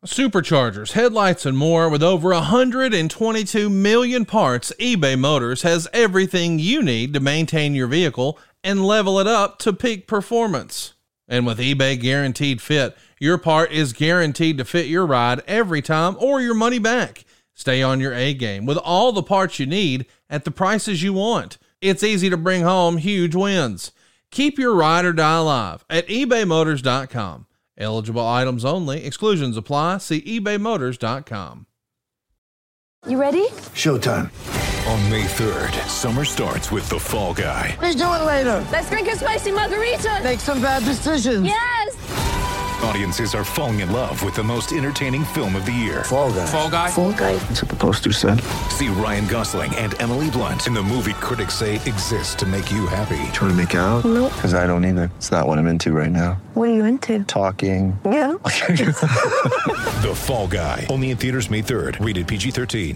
Superchargers, headlights, and more. With over 122 million parts, eBay Motors has everything you need to maintain your vehicle and level it up to peak performance. And with eBay Guaranteed Fit, your part is guaranteed to fit your ride every time or your money back. Stay on your A game with all the parts you need at the prices you want. It's easy to bring home huge wins. Keep your ride or die alive at ebaymotors.com. Eligible items only. Exclusions apply. See ebaymotors.com. You ready? Showtime. On May 3rd, summer starts with The Fall Guy. Let's do it later. Let's drink a spicy margarita. Make some bad decisions. Yes! Audiences are falling in love with the most entertaining film of the year. Fall Guy. Fall Guy. Fall guy. That's what the poster said. See Ryan Gosling and Emily Blunt in the movie critics say exists to make you happy. Trying to make it out? Nope. Because I don't either. It's not what I'm into right now. What are you into? Talking. Yeah. The Fall Guy. Only in theaters May 3rd. Rated PG-13.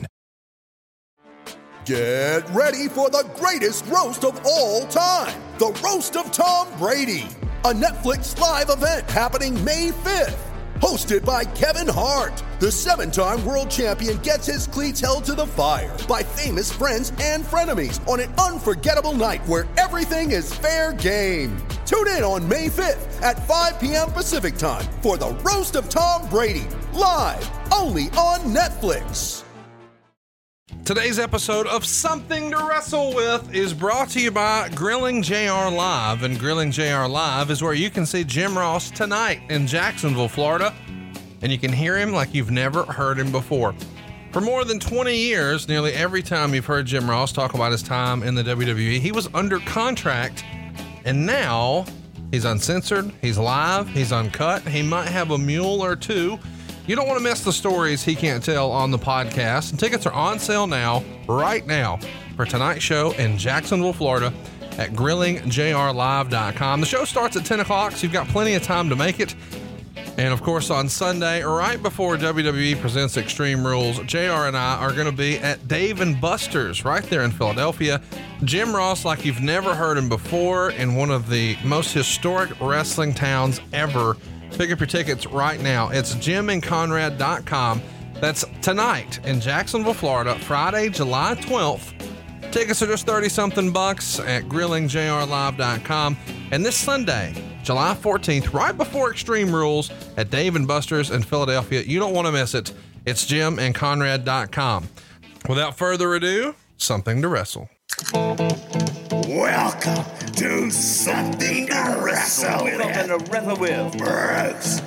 Get ready for the greatest roast of all time. The Roast of Tom Brady. A Netflix live event happening May 5th. Hosted by Kevin Hart. The 7-time world champion gets his cleats held to the fire by famous friends and frenemies on an unforgettable night where everything is fair game. Tune in on May 5th at 5 p.m. Pacific time for the Roast of Tom Brady. Live only on Netflix. Today's episode of Something to Wrestle With is brought to you by Grilling JR Live, and Grilling JR Live is where you can see Jim Ross tonight in Jacksonville, Florida, and you can hear him like you've never heard him before. For more than 20 years, nearly every time you've heard Jim Ross talk about his time in the WWE, he was under contract, and now he's uncensored, he's live, he's uncut, he might have a mule or two. You don't want to miss the stories he can't tell on the podcast. And tickets are on sale now, right now, for tonight's show in Jacksonville, Florida at grillingjrlive.com. The show starts at 10 o'clock, so you've got plenty of time to make it. And of course, on Sunday, right before WWE presents Extreme Rules, JR and I are going to be at Dave & Buster's right there in Philadelphia. Jim Ross, like you've never heard him before, in one of the most historic wrestling towns ever. Pick up your tickets right now. It's jimandconrad.com. That's tonight in Jacksonville, Florida, Friday, July 12th. Tickets are just $30-something at grillingjrlive.com. And this Sunday, July 14th, right before Extreme Rules at Dave & Buster's in Philadelphia. You don't want to miss it. It's jimandconrad.com. Without further ado, Something to Wrestle. Welcome to Something to Wrestle With. Bruce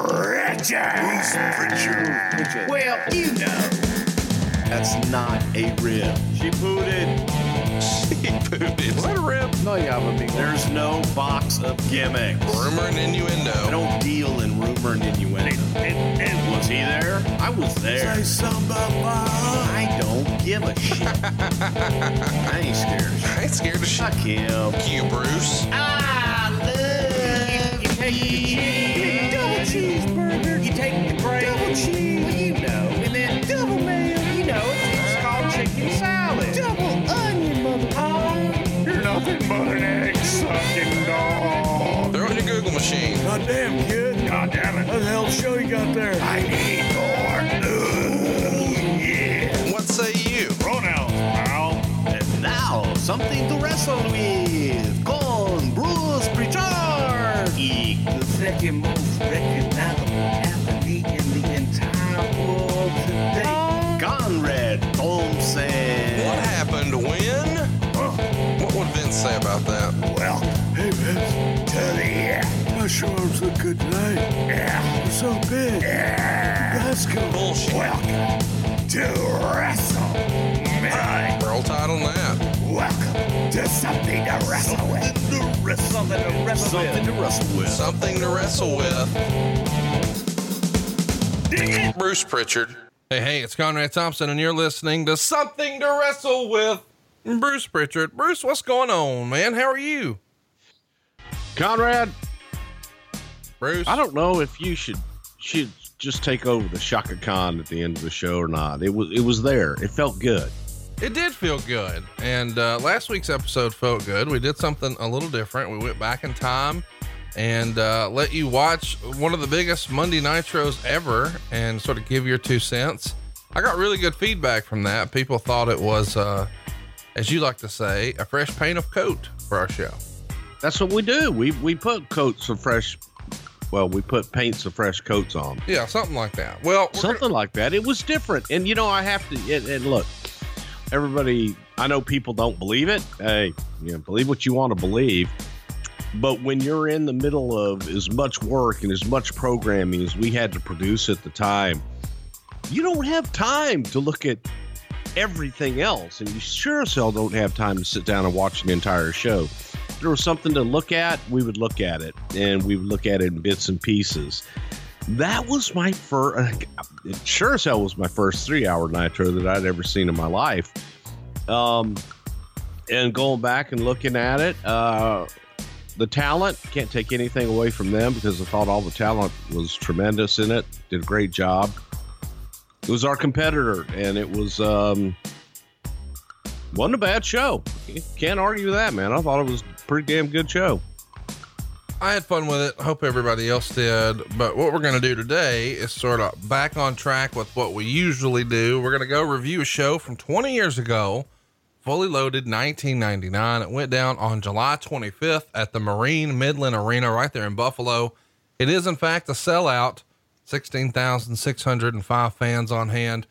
Pritchard. Well, you know, that's not a rib. She pooted. Let a rip. No, yeah, I mean, there's no box of gimmicks. Rumor and innuendo. I don't deal in rumor and innuendo. And was he there? I was there. Say something about I don't give a shit. I ain't scared of shit. I ain't scared of shit. Fuck him. You, Bruce. I love you take the cheese. Double cheeseburger. You take the bread. Double cheese. Well, you know. And then double mayo. You know, it's called chicken salad. Double onion, motherfucker. You're nothing but an egg-sucking dog. Throw it in your Google machine. Goddamn, kid. God damn it. What the hell show you got there? I need more. Ooh, yeah. What say you? Pronouns, pal. And now, something to wrestle with. Con Bruce Pritchard. The second most recognizable athlete in the entire world today. Conrad Thompson. What happened when? What would Vince say about that? Well, hey, Vince, to the My shoulders look good tonight. Yeah. They're so big. Yeah. Let's go. Bullshit. Welcome to WrestleMania. Roll Tide on that. Welcome to Something to Wrestle With. Something to wrestle with. Something to wrestle with. Bruce Pritchard. Hey, it's Conrad Thompson, and you're listening to Something to Wrestle With. Bruce Pritchard. Bruce, what's going on, man? How are you? Conrad, Bruce? I don't know if you should just take over the Shaka Khan at the end of the show or not. It was there. It felt good. It did feel good. And last week's episode felt good. We did something a little different. We went back in time and let you watch one of the biggest Monday Nitros ever and sort of give your 2 cents. I got really good feedback from that. People thought it was, as you like to say, a fresh paint of coat for our show. That's what we do. We put coats of fresh. Well, we put paints of fresh coats on. Yeah, something like that. Well, something like that. It was different. And, you know, I have to, and look, everybody, I know people don't believe it. Hey, you know, believe what you want to believe. But when you're in the middle of as much work and as much programming as we had to produce at the time, you don't have time to look at everything else. And you sure as hell don't have time to sit down and watch an entire show. If there was something to look at, we would look at it, and we would look at it in bits and pieces. That was my first, it sure as hell was my first 3-hour Nitro that I'd ever seen in my life. And going back and looking at it, the talent, can't take anything away from them because I thought all the talent was tremendous in it, did a great job. It was our competitor, and it was, wasn't a bad show. Can't argue with that, man. I thought it was a pretty damn good show. I had fun with it. Hope everybody else did. But what we're going to do today is sort of back on track with what we usually do. We're going to go review a show from 20 years ago, Fully Loaded, 1999. It went down on July 25th at the Marine Midland Arena right there in Buffalo. It is, in fact, a sellout. 16,605 fans on hand.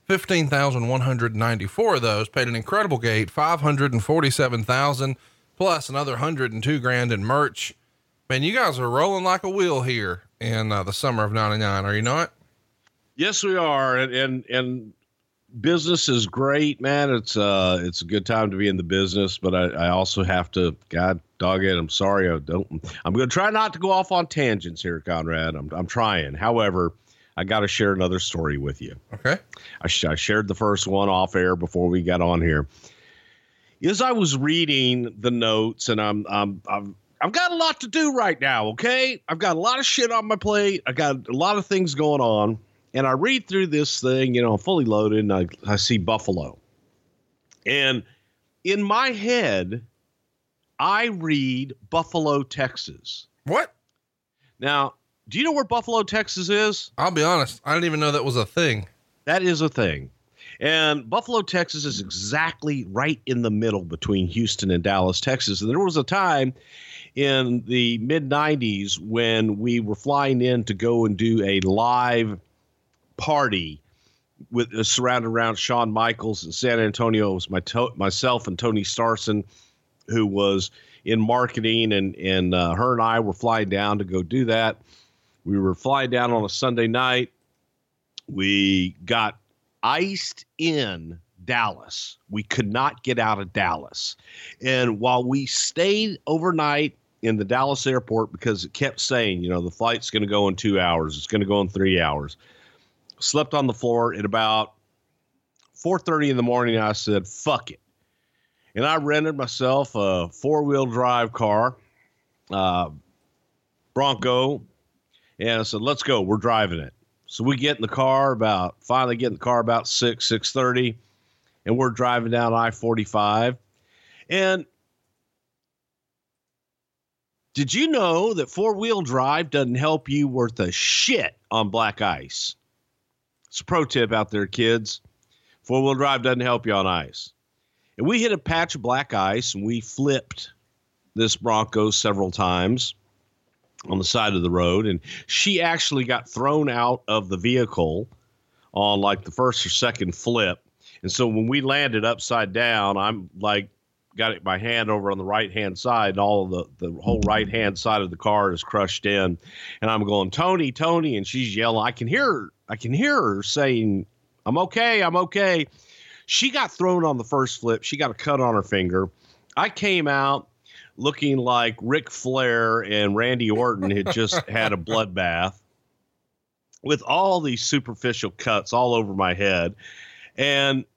15,194 of those paid an incredible gate, 547,000 plus another 102 grand in merch. Man, you guys are rolling like a wheel here in the summer of 99. Are you not? Yes, we are. And business is great, man. It's a good time to be in the business, but I also have to, God dog it. I'm sorry. I'm going to try not to go off on tangents here, Conrad. I'm trying. However, I got to share another story with you. Okay. I shared the first one off air before we got on here. As I was reading the notes, and I've got a lot to do right now. Okay. I've got a lot of shit on my plate. I got a lot of things going on, and I read through this thing, you know, Fully Loaded, and I see Buffalo, and in my head, I read Buffalo, Texas. What? Now, do you know where Buffalo, Texas is? I'll be honest. I didn't even know that was a thing. That is a thing. And Buffalo, Texas is exactly right in the middle between Houston and Dallas, Texas. And there was a time in the mid 90s when we were flying in to go and do a live party with surrounded around Shawn Michaels in San Antonio. It was myself and Tony Starson, who was in marketing, and her and I were flying down to go do that. We were flying down on a Sunday night. We got iced in Dallas. We could not get out of Dallas. And while we stayed overnight in the Dallas airport, because it kept saying, you know, the flight's going to go in 2 hours. It's going to go in 3 hours. Slept on the floor at about 4:30 in the morning. I said, fuck it. And I rented myself a 4-wheel drive car, Bronco. And I said, let's go. We're driving it. So we get in the car finally get in the car about 6:30, and we're driving down I-45. And did you know that 4-wheel drive doesn't help you worth a shit on black ice? It's a pro tip out there, kids. 4-wheel drive doesn't help you on ice. And we hit a patch of black ice, and we flipped this Bronco several times on the side of the road, and she actually got thrown out of the vehicle on like the first or second flip. And so when we landed upside down, I'm like, got my hand over on the right hand side, and all of the whole right hand side of the car is crushed in. And I'm going, Tony, Tony, and she's yelling. I can hear her saying, I'm okay. She got thrown on the first flip. She got a cut on her finger. I came out looking like Ric Flair and Randy Orton had just had a bloodbath with all these superficial cuts all over my head. And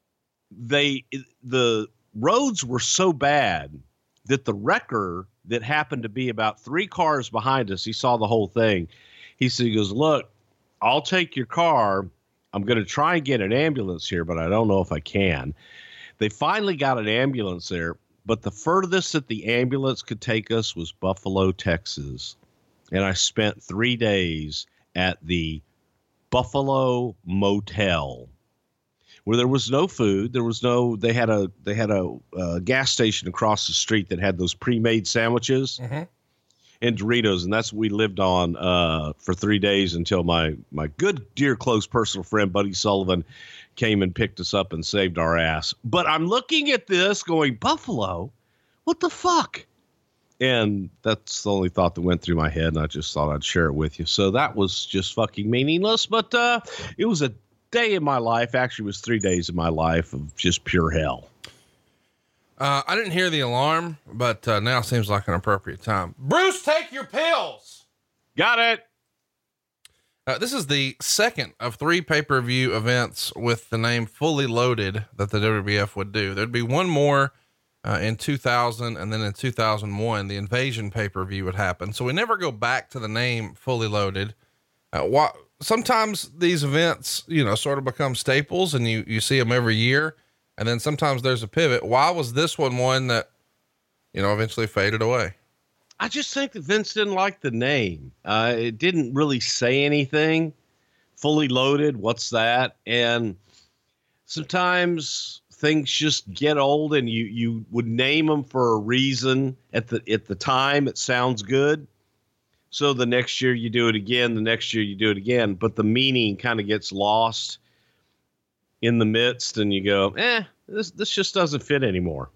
the roads were so bad that the wrecker that happened to be about 3 cars behind us, he saw the whole thing. He goes, look, I'll take your car. I'm going to try and get an ambulance here, but I don't know if I can. They finally got an ambulance there. but the furthest that the ambulance could take us was Buffalo, Texas. And I spent 3 days at the Buffalo Motel, where there was no food. They had a gas station across the street that had those pre-made sandwiches and Doritos. And that's what we lived on for 3 days until my good, dear, close personal friend, Buddy Sullivan, came and picked us up and saved our ass. But I'm looking at this going, Buffalo, what the fuck? And that's the only thought that went through my head. And I just thought I'd share it with you. So that was just fucking meaningless. But it was a day in my life. Actually, it was 3 days of my life of just pure hell. I didn't hear the alarm, but now seems like an appropriate time. Bruce, take your pills. Got it. This is the second of 3 pay-per-view events with the name Fully Loaded that the WWF would do. There'd be one more in 2000, and then in 2001, the Invasion pay-per-view would happen. So we never go back to the name Fully Loaded. Sometimes these events, sort of become staples and you see them every year. And then sometimes there's a pivot. Why was this one that, eventually faded away? I just think that Vince didn't like the name. It didn't really say anything. Fully Loaded. What's that? And sometimes things just get old and you would name them for a reason at the time. It sounds good. So the next year you do it again, the next year you do it again, but the meaning kind of gets lost in the midst and you go, this just doesn't fit anymore.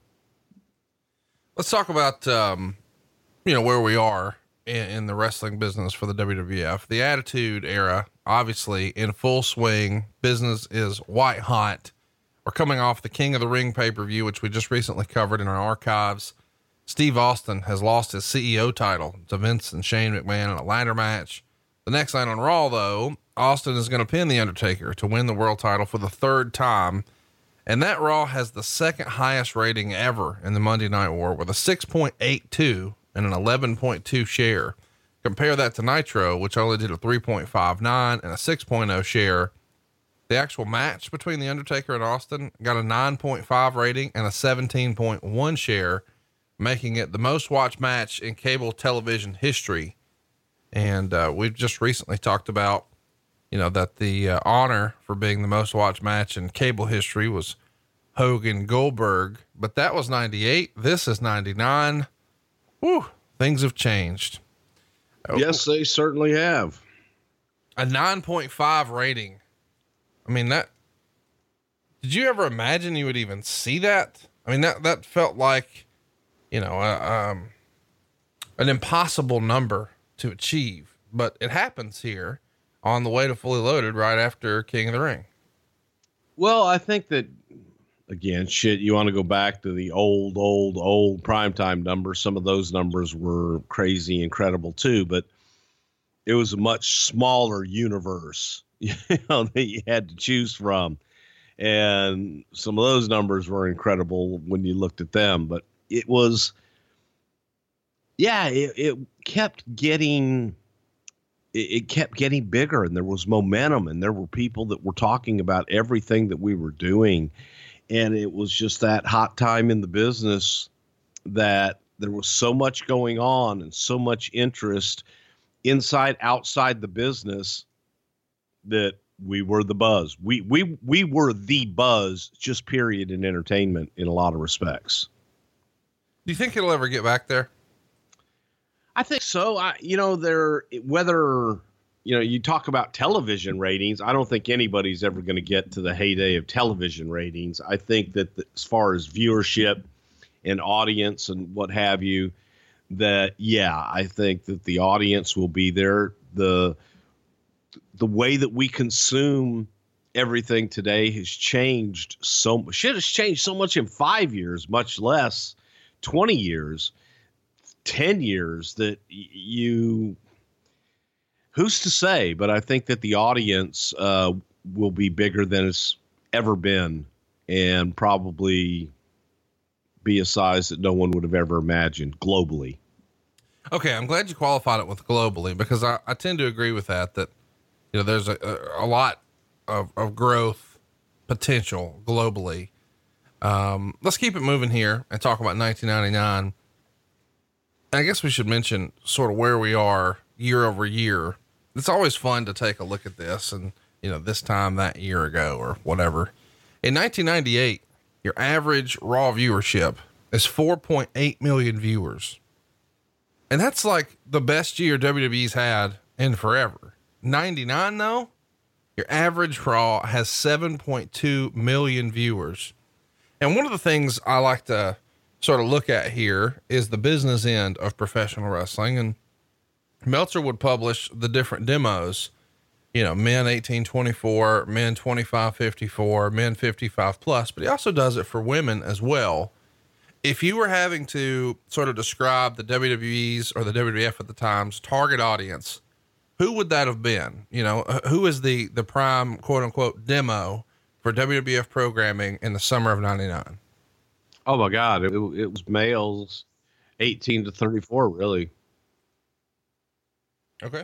Let's talk about, where we are in the wrestling business for the WWF. The Attitude Era, obviously in full swing. Business is white hot. We're coming off the King of the Ring pay-per-view, which we just recently covered in our archives. Steve Austin has lost his CEO title to Vince and Shane McMahon in a ladder match. The next night on Raw, though, Austin is going to pin The Undertaker to win the world title for the 3rd time. And that Raw has the 2nd highest rating ever in the Monday Night War with a 6.82 and an 11.2 share. Compare that to Nitro, which only did a 3.59 and a 6.0 share. The actual match between The Undertaker and Austin got a 9.5 rating and a 17.1 share, making it the most watched match in cable television history. And we've just recently talked about, that the honor for being the most watched match in cable history was Hogan Goldberg, but that was 98. This is 99. Whew, things have changed. Yes, they certainly have. A 9.5 rating. I mean, did you ever imagine you would even see that? I mean, that felt like, an impossible number to achieve, but it happens here on the way to Fully Loaded right after King of the Ring. Well, I think that, again, you want to go back to the old primetime numbers. Some of those numbers were crazy, incredible too, but it was a much smaller universe, that you had to choose from. And some of those numbers were incredible when you looked at them, but it was, it kept getting bigger, and there was momentum, and there were people that were talking about everything that we were doing. And it was just that hot time in the business that there was so much going on and so much interest inside, outside the business that we were the buzz. We were the buzz, just period, in entertainment in a lot of respects. Do you think it'll ever get back there? I think so. You talk about television ratings. I don't think anybody's ever going to get to the heyday of television ratings. I think that as far as viewership and audience and what have you, I think that the audience will be there. The way that we consume everything today has changed so much. Shit has changed so much in 5 years, much less 20 years, 10 years, that who's to say? But I think that the audience will be bigger than it's ever been, and probably be a size that no one would have ever imagined globally. Okay. I'm glad you qualified it with globally, because I tend to agree with that there's a lot of growth potential globally. Let's keep it moving here and talk about 1999. I guess we should mention sort of where we are year over year. It's always fun to take a look at this and, this time that year ago or whatever. In 1998, your average Raw viewership is 4.8 million viewers. And that's like the best year WWE's had in forever. 99 though, your average Raw has 7.2 million viewers. And one of the things I like to sort of look at here is the business end of professional wrestling. And Meltzer would publish the different demos, men 18-24, men 25-54, men 55 plus, but he also does it for women as well. If you were having to sort of describe the WWE's or the WWF at the time's target audience, who would that have been? Who is the prime quote unquote demo for WWF programming in the summer of 99? Oh my God. It was males 18 to 34, really. Okay.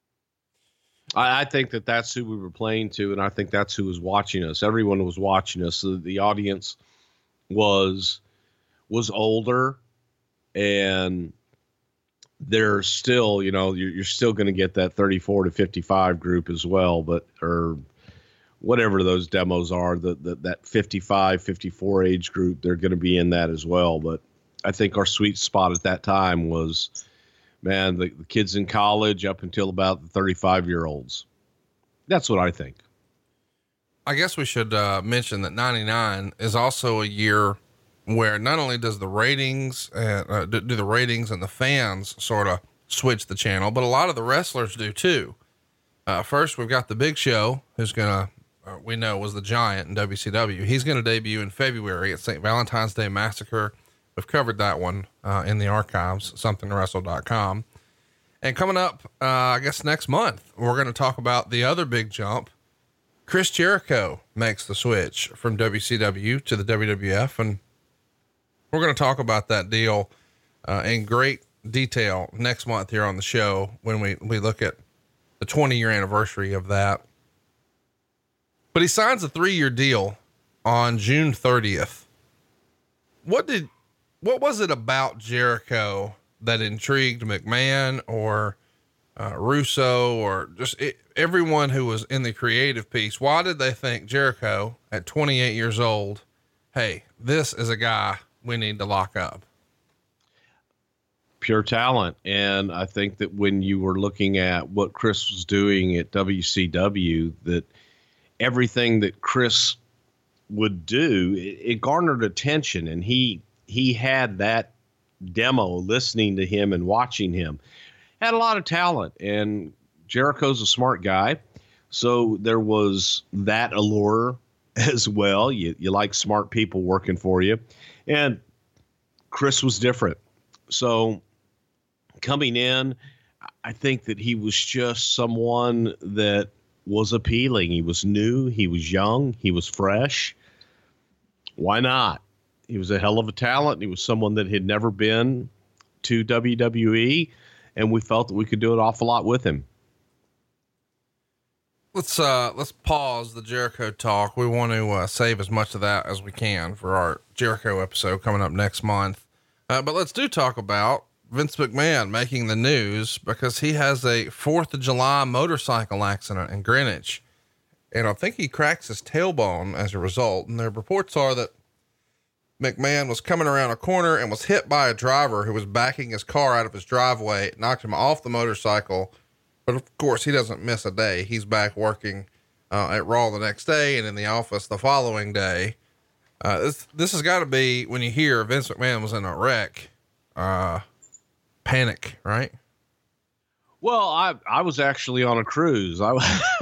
I think that's who we were playing to. And I think that's who was watching us. Everyone was watching us. So the audience was older, and they're still, you're still going to get that 34 to 55 group as well, or whatever those demos are, that 55, 54 age group, they're going to be in that as well. But I think our sweet spot at that time was, man, the kids in college up until about the 35-year-olds. That's what I think. I guess we should mention that 99 is also a year where not only does the ratings do the ratings and the fans sort of switch the channel, but a lot of the wrestlers do too. First we've got the Big Show, who's we know was the Giant in WCW. He's going to debut in February at St. Valentine's Day Massacre. We've covered that one in the archives, somethingtowrestle.com. And coming up, I guess next month, we're going to talk about the other big jump. Chris Jericho makes the switch from WCW to the WWF, and we're going to talk about that deal in great detail next month here on the show when we look at the 20-year anniversary of that. But he signs a 3-year deal on June 30th. What was it about Jericho that intrigued McMahon or Russo or just everyone who was in the creative piece? Why did they think Jericho at 28 years old, hey, this is a guy we need to lock up? Pure talent. And I think that when you were looking at what Chris was doing at WCW, that everything that Chris would do, it garnered attention, and he had that demo listening to him and watching him. Had a lot of talent, and Jericho's a smart guy. So there was that allure as well. You like smart people working for you. And Chris was different. So coming in, I think that he was just someone that was appealing. He was new. He was young. He was fresh. Why not? He was a hell of a talent. He was someone that had never been to WWE, and we felt that we could do an awful lot with him. Let's pause the Jericho talk. We want to save as much of that as we can for our Jericho episode coming up next month. But let's talk about Vince McMahon making the news because he has a 4th of July motorcycle accident in Greenwich. And I think he cracks his tailbone as a result. And the reports are that McMahon was coming around a corner and was hit by a driver who was backing his car out of his driveway, knocked him off the motorcycle. But of course he doesn't miss a day. He's back working, at Raw the next day and in the office the following day. This has got to be, when you hear Vince McMahon was in a wreck, panic, right? Well, I was actually on a cruise. I'm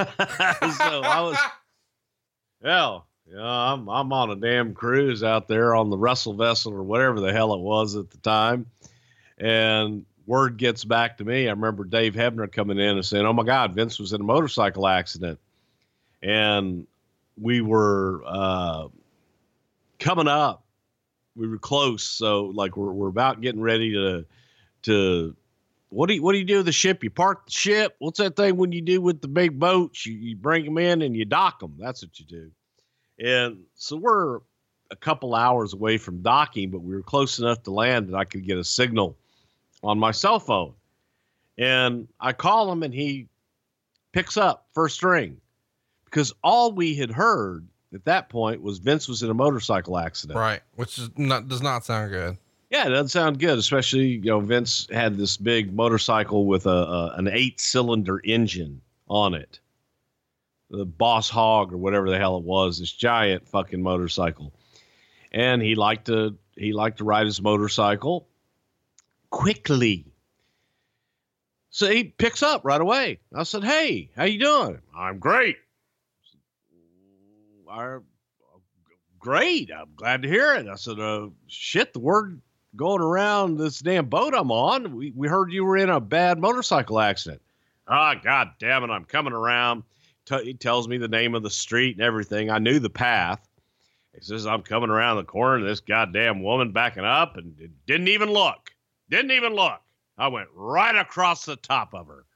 on a damn cruise out there on the Wrestle Vessel or whatever the hell it was at the time. And word gets back to me. I remember Dave Hebner coming in and saying, "Oh my God, Vince was in a motorcycle accident." And we were, coming up, we were close. So like, we're about getting ready to, what do you do with the ship? You park the ship. What's that thing when you do with the big boats? You bring them in and you dock them. That's what you do. And so we're a couple hours away from docking, but we were close enough to land that I could get a signal on my cell phone. And I call him and he picks up first ring, because all we had heard at that point was Vince was in a motorcycle accident. Right. Which does not sound good. Yeah, it doesn't sound good, especially, Vince had this big motorcycle with an 8-cylinder engine on it. The Boss Hog or whatever the hell it was, this giant fucking motorcycle. And he liked to ride his motorcycle quickly. So he picks up right away. I said, "Hey, how you doing?" "I'm great." "Great. I'm glad to hear it." I said, "Shit, the word going around this damn boat I'm on, we heard you were in a bad motorcycle accident." "Ah, God damn it, I'm coming around." He tells me the name of the street and everything. I knew the path. He says, "I'm coming around the corner, and this goddamn woman backing up, and didn't even look. I went right across the top of her."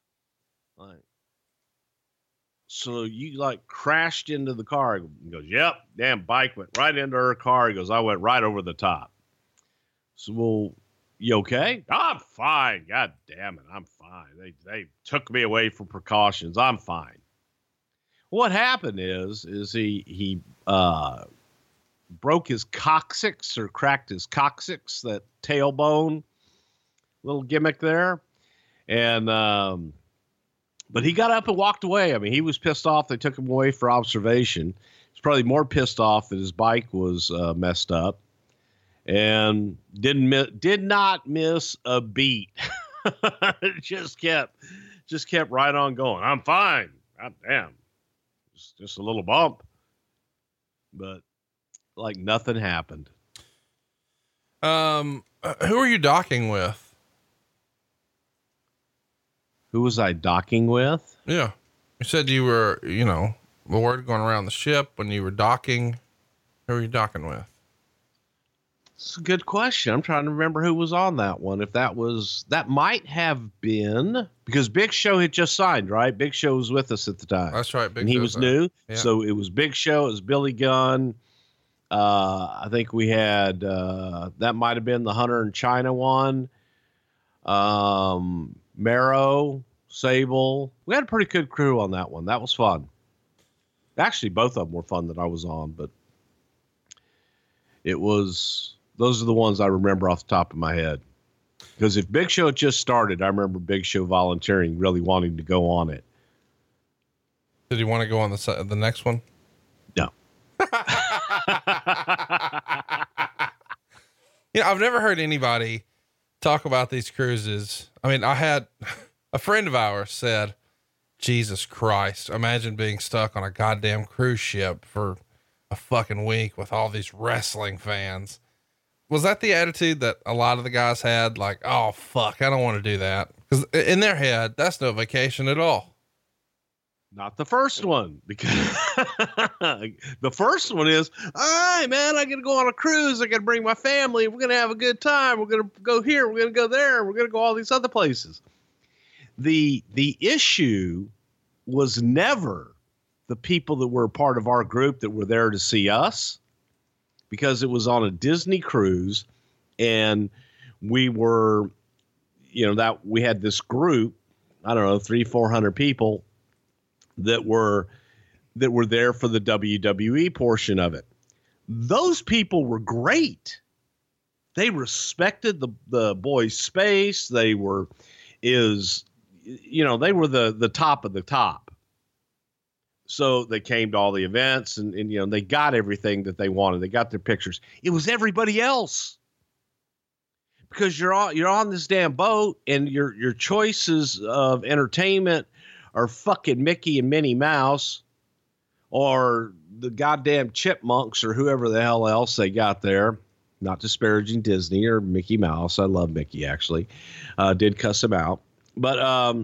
"So you crashed into the car?" He goes, "Yep, damn bike went right into her car." He goes, "I went right over the top." So, "Well, you okay?" "I'm fine. God damn it, I'm fine. They took me away for precautions. I'm fine." What happened is he broke his coccyx or cracked his coccyx, that tailbone little gimmick there. And, but he got up and walked away. I mean, he was pissed off. They took him away for observation. He's probably more pissed off that his bike was messed up, and did not miss a beat. just kept right on going. "I'm fine. God damn. Just a little bump." But nothing happened. Who are you docking with? Who was I docking with? Yeah. You said you were, the word going around the ship when you were docking. Who are you docking with? It's a good question. I'm trying to remember who was on that one. If that might have been, because Big Show had just signed, right? Big Show was with us at the time. That's right. And he was new. Yeah. So it was Big Show. It was Billy Gunn. I think we had, that might've been the Hunter and China one. Marrow, Sable. We had a pretty good crew on that one. That was fun. Actually, both of them were fun that I was on, but those are the ones I remember off the top of my head. Because if Big Show had just started, I remember Big Show volunteering, really wanting to go on it. Did he want to go on the next one? No. I've never heard anybody talk about these cruises. I mean, I had a friend of ours said, "Jesus Christ, imagine being stuck on a goddamn cruise ship for a fucking week with all these wrestling fans." Was that the attitude that a lot of the guys had? Like, "Oh fuck, I don't want to do that." Because in their head, that's no vacation at all. Not the first one, because the first one is, "All right, man, I got to go on a cruise. I got to bring my family. We're going to have a good time. We're going to go here. We're going to go there. We're going to go all these other places." The issue was never the people that were part of our group that were there to see us, because it was on a Disney cruise, and we were, that we had this group, I don't know, 300-400 people that were there for the WWE portion of it. Those people were great. They respected the boys' space. They were they were the top of the top. So they came to all the events and they got everything that they wanted. They got their pictures. It was everybody else, because you're on this damn boat, and your choices of entertainment are fucking Mickey and Minnie Mouse, or the goddamn Chipmunks, or whoever the hell else they got there. Not disparaging Disney or Mickey Mouse. I love Mickey, actually. Did cuss him out. But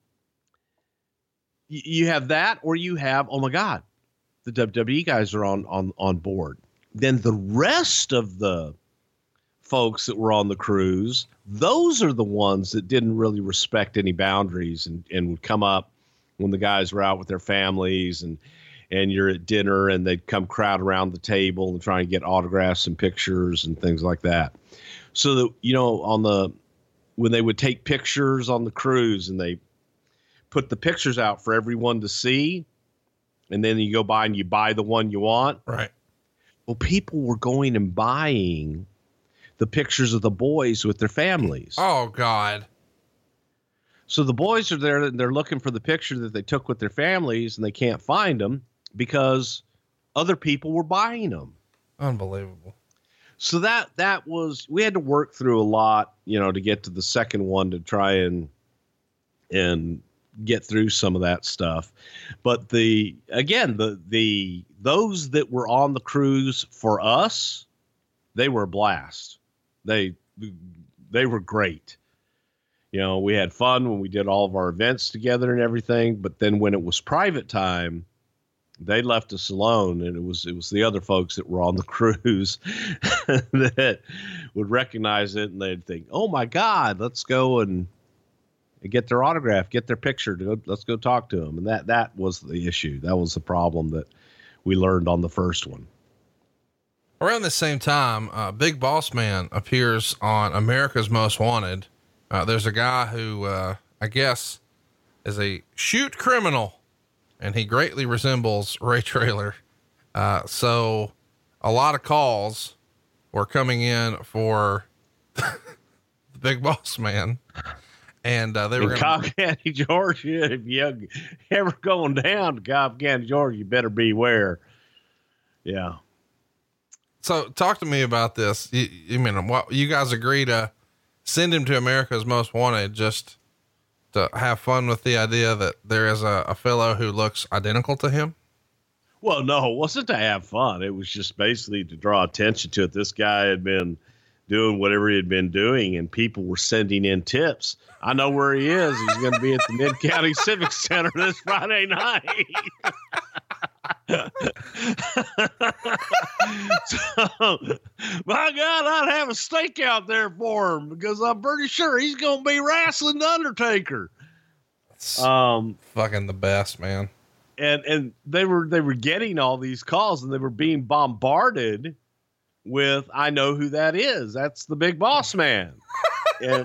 you have that, or you have, oh my God, the WWE guys are on board. Then the rest of the folks that were on the cruise, those are the ones that didn't really respect any boundaries and would come up when the guys were out with their families and and you're at dinner and they'd come crowd around the table and try and get autographs and pictures and things like that. So that, you know, when they would take pictures on the cruise and they put the pictures out for everyone to see, and then you go by and you buy the one you want. Right. Well, people were going and buying the pictures of the boys with their families. Oh, God. So the boys are there and they're looking for the picture that they took with their families, and they can't find them because other people were buying them. Unbelievable. So that was, we had to work through a lot, you know, to get to the second one to try and get through some of that stuff. But those that were on the cruise for us, they were a blast. They were great. You know, we had fun when we did all of our events together and everything, but then when it was private time, they left us alone, and it was the other folks that were on the cruise that would recognize it, and they'd think, "Oh my God, let's go and get their autograph, get their picture. Let's go talk to them." And that was the issue. That was the problem that we learned on the first one. Around the same time, Big Boss Man appears on America's Most Wanted. There's a guy who, I guess is a shoot criminal, and he greatly resembles Ray Traylor. So a lot of calls were coming in for the Big Boss Man. And, they were in Cobb County, Georgia. If you ever going down to Cobb County, Georgia, you better beware. Yeah. So talk to me about this. You mean, what, you guys agree to send him to America's Most Wanted just to have fun with the idea that there is a fellow who looks identical to him? Well, no, it wasn't to have fun. It was just basically to draw attention to it. This guy had been doing whatever he had been doing, and people were sending in tips. I know where he is. He's going to be at the Mid-County Civic Center this Friday night. So, my God, I'd have a steak out there for him because I'm pretty sure he's going to be wrestling the Undertaker. Fucking the best, man. And they were getting all these calls, and they were being bombarded with, "I know who that is. That's the Big Boss Man." and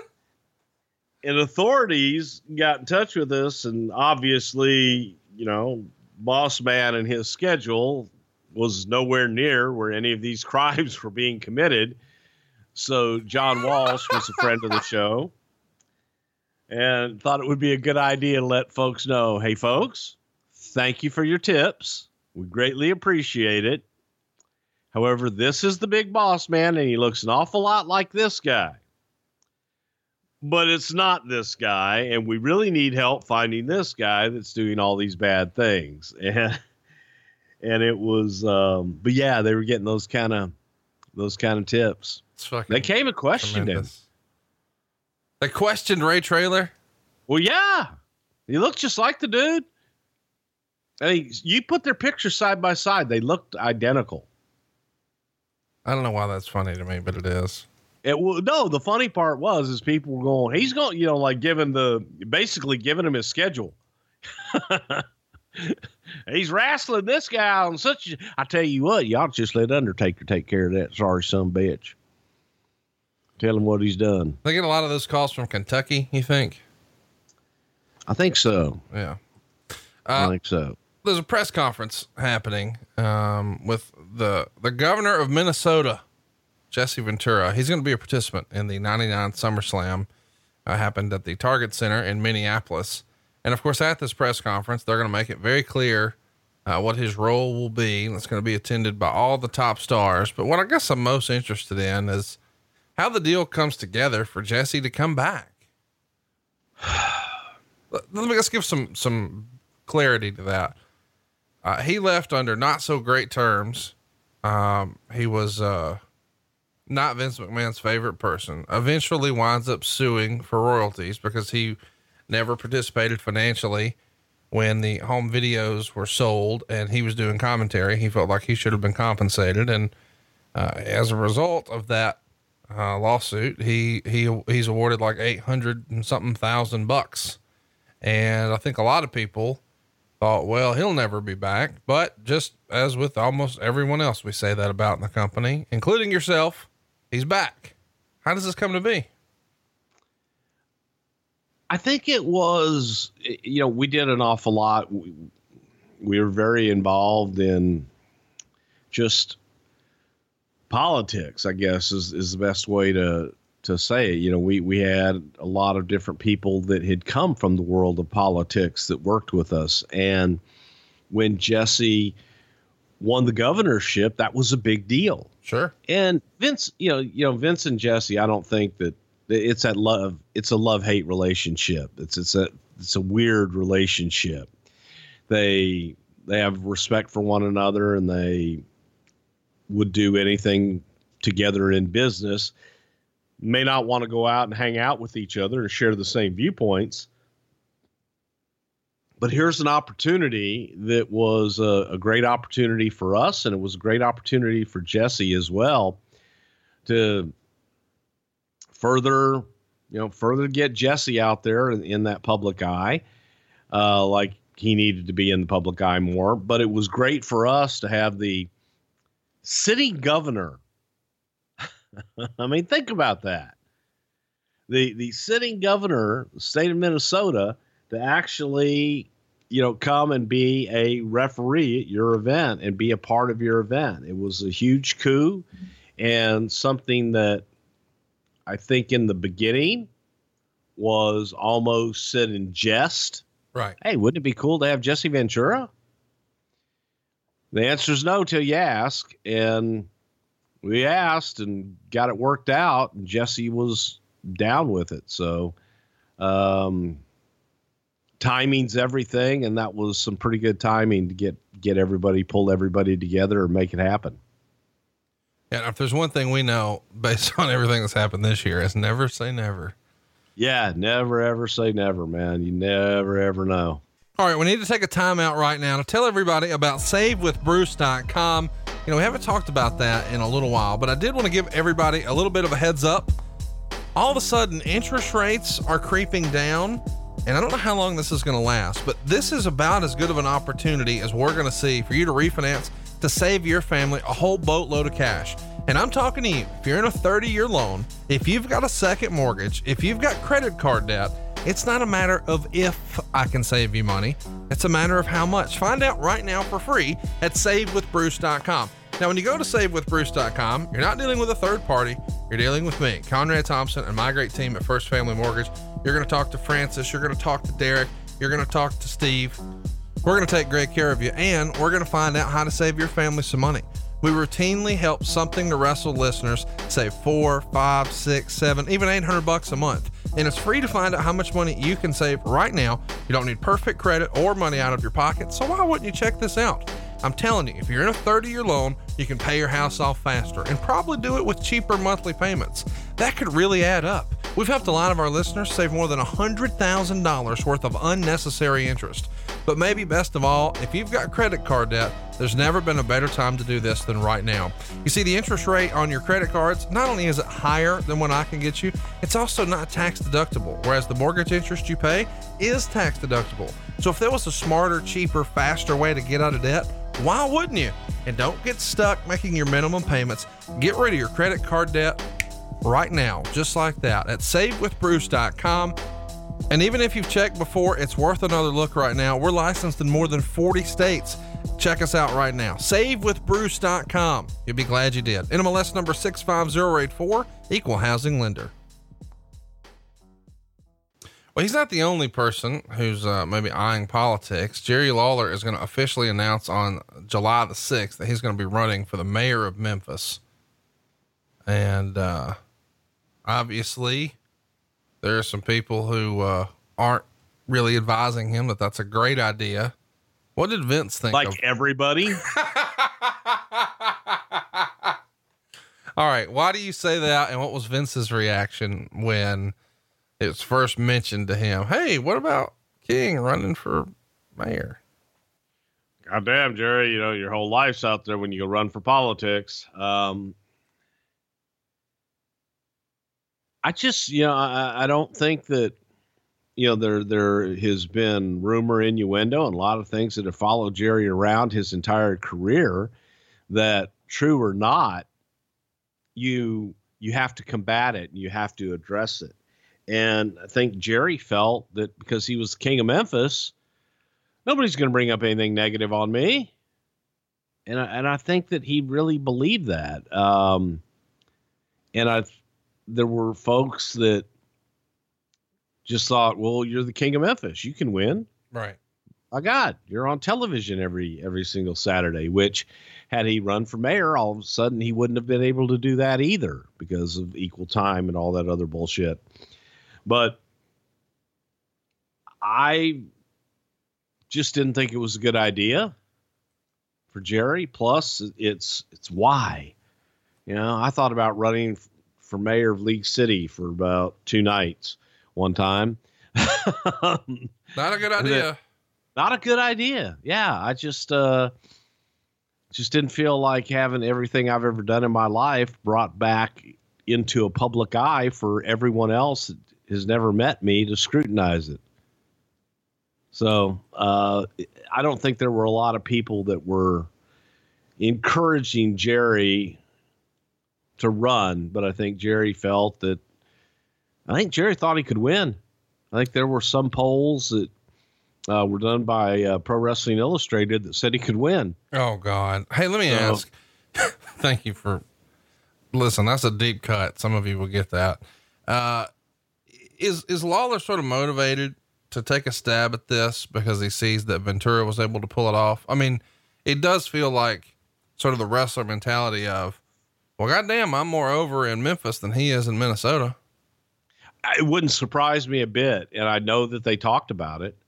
authorities got in touch with us, and obviously, you know, Boss Man and his schedule was nowhere near where any of these crimes were being committed. So John Walsh was a friend of the show and thought it would be a good idea to let folks know, "Hey folks, thank you for your tips. We greatly appreciate it. However, this is the Big Boss Man, and he looks an awful lot like this guy. But it's not this guy, and we really need help finding this guy that's doing all these bad things." And it was, but yeah, they were getting those kind of tips. They came and questioned him. They questioned Ray Traylor. Well, yeah, he looked just like the dude. I mean, you put their pictures side by side, they looked identical. I don't know why that's funny to me, but it is. No, the funny part is people were going, he's going, you know, like basically giving him his schedule. He's wrestling this guy on I tell you what, y'all just let Undertaker take care of that sorry son of a bitch. Tell him what he's done. They get a lot of those calls from Kentucky, you think? I think so. Yeah. I think so. There's a press conference happening, with the governor of Minnesota, Jesse Ventura. He's going to be a participant in the 99 SummerSlam, happened at the Target Center in Minneapolis. And of course, at this press conference, they're going to make it very clear, what his role will be. And it's going to be attended by all the top stars. But what I guess I'm most interested in is how the deal comes together for Jesse to come back. Let's give some clarity to that. He left under not so great terms. He was, not Vince McMahon's favorite person, eventually winds up suing for royalties because he never participated financially when the home videos were sold and he was doing commentary. He felt like he should have been compensated. And, as a result of that, lawsuit, he's awarded like $800 and something thousand. And I think a lot of people thought, well, he'll never be back. But just as with almost everyone else we say that about in the company, including yourself, he's back. How does this come to be? I think it was, we did an awful lot. We were very involved in just politics, I guess is the best way to say it. We had a lot of different people that had come from the world of politics that worked with us. And when Jesse won the governorship, that was a big deal. Sure. And Vince, Vince and Jesse, I don't think that it's a love-hate relationship. It's a weird relationship. They have respect for one another, and they would do anything together in business. May not want to go out and hang out with each other and share the same viewpoints. But here's an opportunity that was a great opportunity for us, and it was a great opportunity for Jesse as well to further get Jesse out there in that public eye, like he needed to be in the public eye more. But it was great for us to have the sitting governor. I mean, think about that. The sitting governor, the state of Minnesota, to actually, come and be a referee at your event and be a part of your event. It was a huge coup, and something that I think in the beginning was almost said in jest. Right. Hey, wouldn't it be cool to have Jesse Ventura? The answer is no till you ask. And we asked and got it worked out, and Jesse was down with it. So timing's everything, and that was some pretty good timing to pull everybody together and make it happen. And if there's one thing we know based on everything that's happened this year, is never say never. Yeah, never ever say never, man. You never ever know. All right, we need to take a time out right now to tell everybody about SaveWithBruce.com. We haven't talked about that in a little while, but I did want to give everybody a little bit of a heads up. All of a sudden, interest rates are creeping down, and I don't know how long this is going to last, but this is about as good of an opportunity as we're going to see for you to refinance to save your family a whole boatload of cash. And I'm talking to you. If you're in a 30-year loan, if you've got a second mortgage, if you've got credit card debt, it's not a matter of if I can save you money. It's a matter of how much. Find out right now for free at SaveWithBruce.com. Now, when you go to SaveWithBruce.com, you're not dealing with a third party. You're dealing with me, Conrad Thompson, and my great team at First Family Mortgage. You're going to talk to Francis. You're going to talk to Derek. You're going to talk to Steve. We're going to take great care of you, and we're going to find out how to save your family some money. We routinely help Something to Wrestle listeners save $400, $500, $600, $700, even $800 a month. And it's free to find out how much money you can save right now. You don't need perfect credit or money out of your pocket. So why wouldn't you check this out? I'm telling you, if you're in a 30-year loan, you can pay your house off faster and probably do it with cheaper monthly payments. That could really add up. We've helped a lot of our listeners save more than $100,000 worth of unnecessary interest. But maybe best of all, if you've got credit card debt, there's never been a better time to do this than right now. You see, the interest rate on your credit cards, not only is it higher than what I can get you, it's also not tax deductible, whereas the mortgage interest you pay is tax deductible. So if there was a smarter, cheaper, faster way to get out of debt, why wouldn't you? And don't get stuck making your minimum payments. Get rid of your credit card debt right now, just like that, at SaveWithBruce.com. And even if you've checked before, it's worth another look right now. We're licensed in more than 40 states. Check us out right now. SaveWithBruce.com. You'll be glad you did. NMLS number 65084, equal housing lender. Well, he's not the only person who's maybe eyeing politics. Jerry Lawler is going to officially announce on July the 6th that he's going to be running for the mayor of Memphis. And obviously, there are some people who aren't really advising him that that's a great idea. What did Vince think? Like everybody? All right. Why do you say that? And what was Vince's reaction when it was first mentioned to him? Hey, what about King running for mayor? Goddamn, Jerry, your whole life's out there when you go run for politics. I just, I don't think that, there has been rumor, innuendo, and a lot of things that have followed Jerry around his entire career that, true or not, you have to combat it and you have to address it. And I think Jerry felt that because he was the king of Memphis, nobody's going to bring up anything negative on me. And I think that he really believed that. There were folks that just thought, well, you're the king of Memphis. You can win. Right. My God, you're on television every single Saturday, which had he run for mayor, all of a sudden he wouldn't have been able to do that either because of equal time and all that other bullshit. But I just didn't think it was a good idea for Jerry. Plus, it's why. I thought about running for mayor of League City for about 2 nights one time. Not a good idea. Not a good idea. Yeah, I just didn't feel like having everything I've ever done in my life brought back into a public eye for everyone else that has never met me to scrutinize it. So I don't think there were a lot of people that were encouraging Jerry to run, but I think Jerry thought he could win. I think there were some polls that were done by Pro Wrestling Illustrated that said he could win. Oh God. Hey, let me ask, thank you for, listen, that's a deep cut. Some of you will get that. Is Lawler sort of motivated to take a stab at this because he sees that Ventura was able to pull it off? I mean, it does feel like sort of the wrestler mentality of, well, goddamn, I'm more over in Memphis than he is in Minnesota. It wouldn't surprise me a bit. And I know that they talked about it.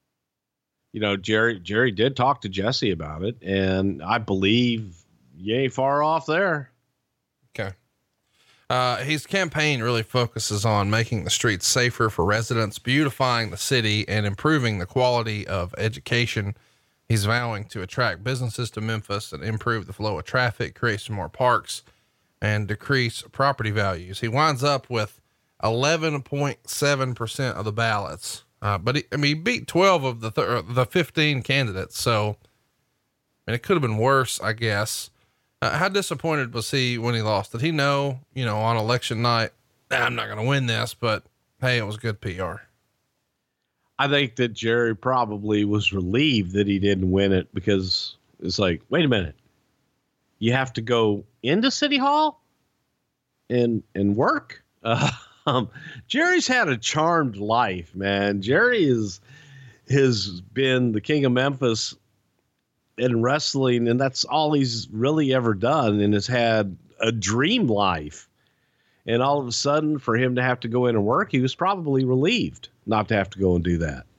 Jerry did talk to Jesse about it, and I believe you ain't far off there. Okay. His campaign really focuses on making the streets safer for residents, beautifying the city, and improving the quality of education. He's vowing to attract businesses to Memphis and improve the flow of traffic, create some more parks, and decrease property values. He winds up with 11.7% of the ballots. But he beat 12 of the 15 candidates. So, it could have been worse, I guess. How disappointed was he when he lost? Did he know, on election night, I'm not going to win this, but hey, it was good PR. I think that Jerry probably was relieved that he didn't win it because it's like, wait a minute, you have to go into City Hall and work. Jerry's had a charmed life, man. Jerry has been the king of Memphis in wrestling, and that's all he's really ever done, and has had a dream life. And all of a sudden, for him to have to go in and work, he was probably relieved not to have to go and do that.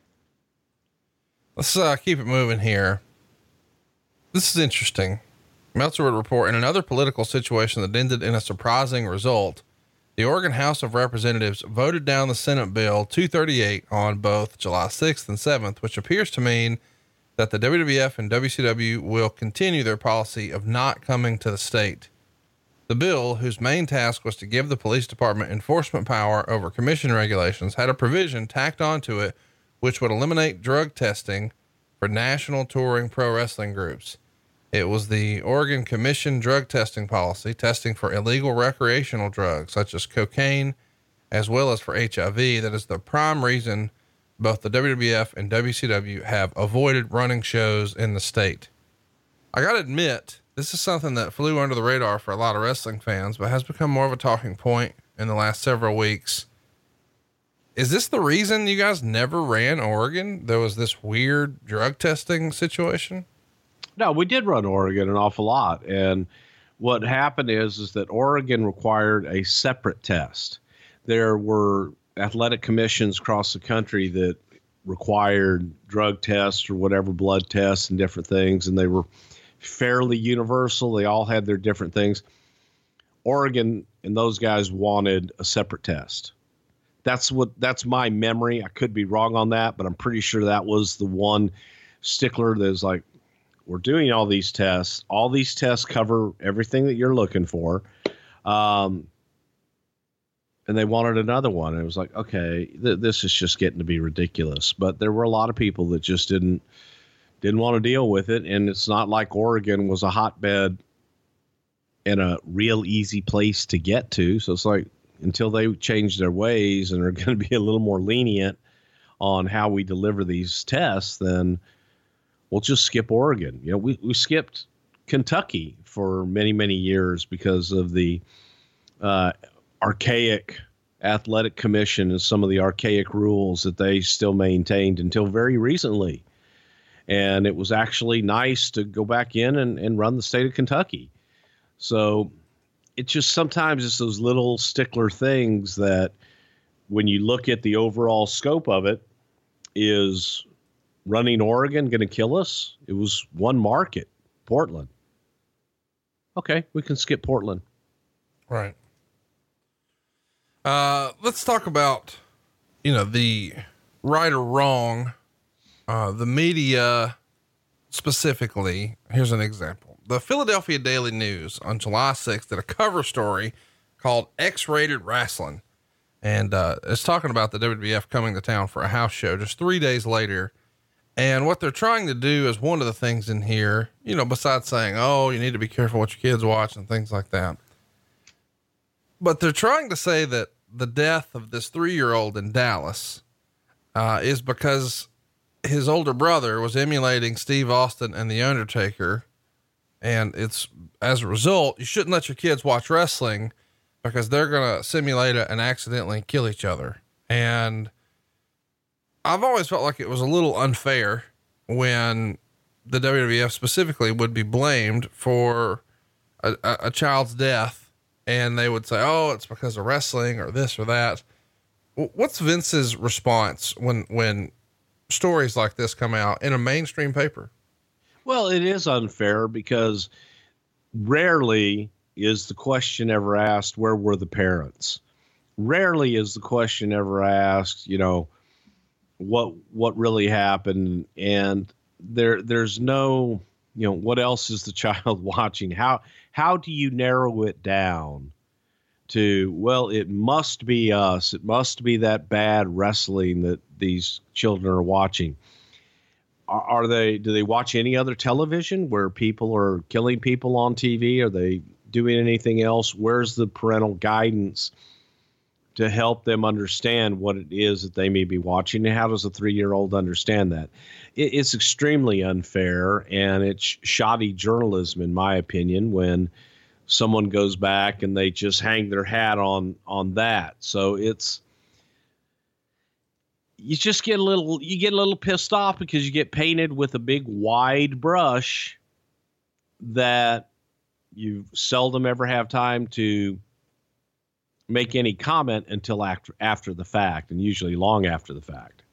Let's keep it moving here. This is interesting. Meltzer would report, in another political situation that ended in a surprising result, the Oregon House of Representatives voted down the Senate Bill 238 on both July 6th and 7th, which appears to mean that the WWF and WCW will continue their policy of not coming to the state. The bill, whose main task was to give the police department enforcement power over commission regulations, had a provision tacked onto it which would eliminate drug testing for national touring pro wrestling groups. It was the Oregon Commission drug testing policy, testing for illegal recreational drugs such as cocaine, as well as for HIV, that is the prime reason both the WWF and WCW have avoided running shows in the state. I gotta admit, this is something that flew under the radar for a lot of wrestling fans, but has become more of a talking point in the last several weeks. Is this the reason you guys never ran Oregon? There was this weird drug testing situation? No, we did run Oregon an awful lot. And what happened is that Oregon required a separate test. There were athletic commissions across the country that required drug tests or whatever, blood tests and different things. And they were fairly universal. They all had their different things. Oregon and those guys wanted a separate test. That's my memory. I could be wrong on that, but I'm pretty sure that was the one stickler that was like, we're doing all these tests. All these tests cover everything that you're looking for. And and they wanted another one. And it was like, okay, this is just getting to be ridiculous. But there were a lot of people that just didn't want to deal with it. And it's not like Oregon was a hotbed and a real easy place to get to. So it's like, until they change their ways and are going to be a little more lenient on how we deliver these tests, then we'll just skip Oregon. You know, we skipped Kentucky for many, many years because of the archaic athletic commission and some of the archaic rules that they still maintained until very recently. And it was actually nice to go back in and run the state of Kentucky. So it just sometimes it's those little stickler things that when you look at the overall scope of it, is running Oregon going to kill us? It was one market, Portland. Okay, we can skip Portland. Right. Let's talk about, the right or wrong, the media specifically. Here's an example. The Philadelphia Daily News on July 6th did a cover story called X-Rated Wrestling. And, it's talking about the WWF coming to town for a house show just 3 days later. And what they're trying to do is one of the things in here, besides saying, oh, you need to be careful what your kids watch and things like that. But they're trying to say that the death of this 3-year-old in Dallas, is because his older brother was emulating Steve Austin and The Undertaker. And it's, as a result, you shouldn't let your kids watch wrestling because they're going to simulate it and accidentally kill each other. And I've always felt like it was a little unfair when the WWF specifically would be blamed for a child's death. And they would say, oh, it's because of wrestling or this or that. What's Vince's response when stories like this come out in a mainstream paper? Well, it is unfair because rarely is the question ever asked, where were the parents? Rarely is the question ever asked, what really happened? And there's no, what else is the child watching? How do you narrow it down to, well, it must be us. It must be that bad wrestling that these children are watching. Do they watch any other television where people are killing people on TV? Are they doing anything else? Where's the parental guidance to help them understand what it is that they may be watching? And how does a 3-year-old understand that? It's extremely unfair, and it's shoddy journalism, in my opinion, when someone goes back and they just hang their hat on that. So you get a little pissed off because you get painted with a big wide brush that you seldom ever have time to make any comment until after the fact, and usually long after the fact.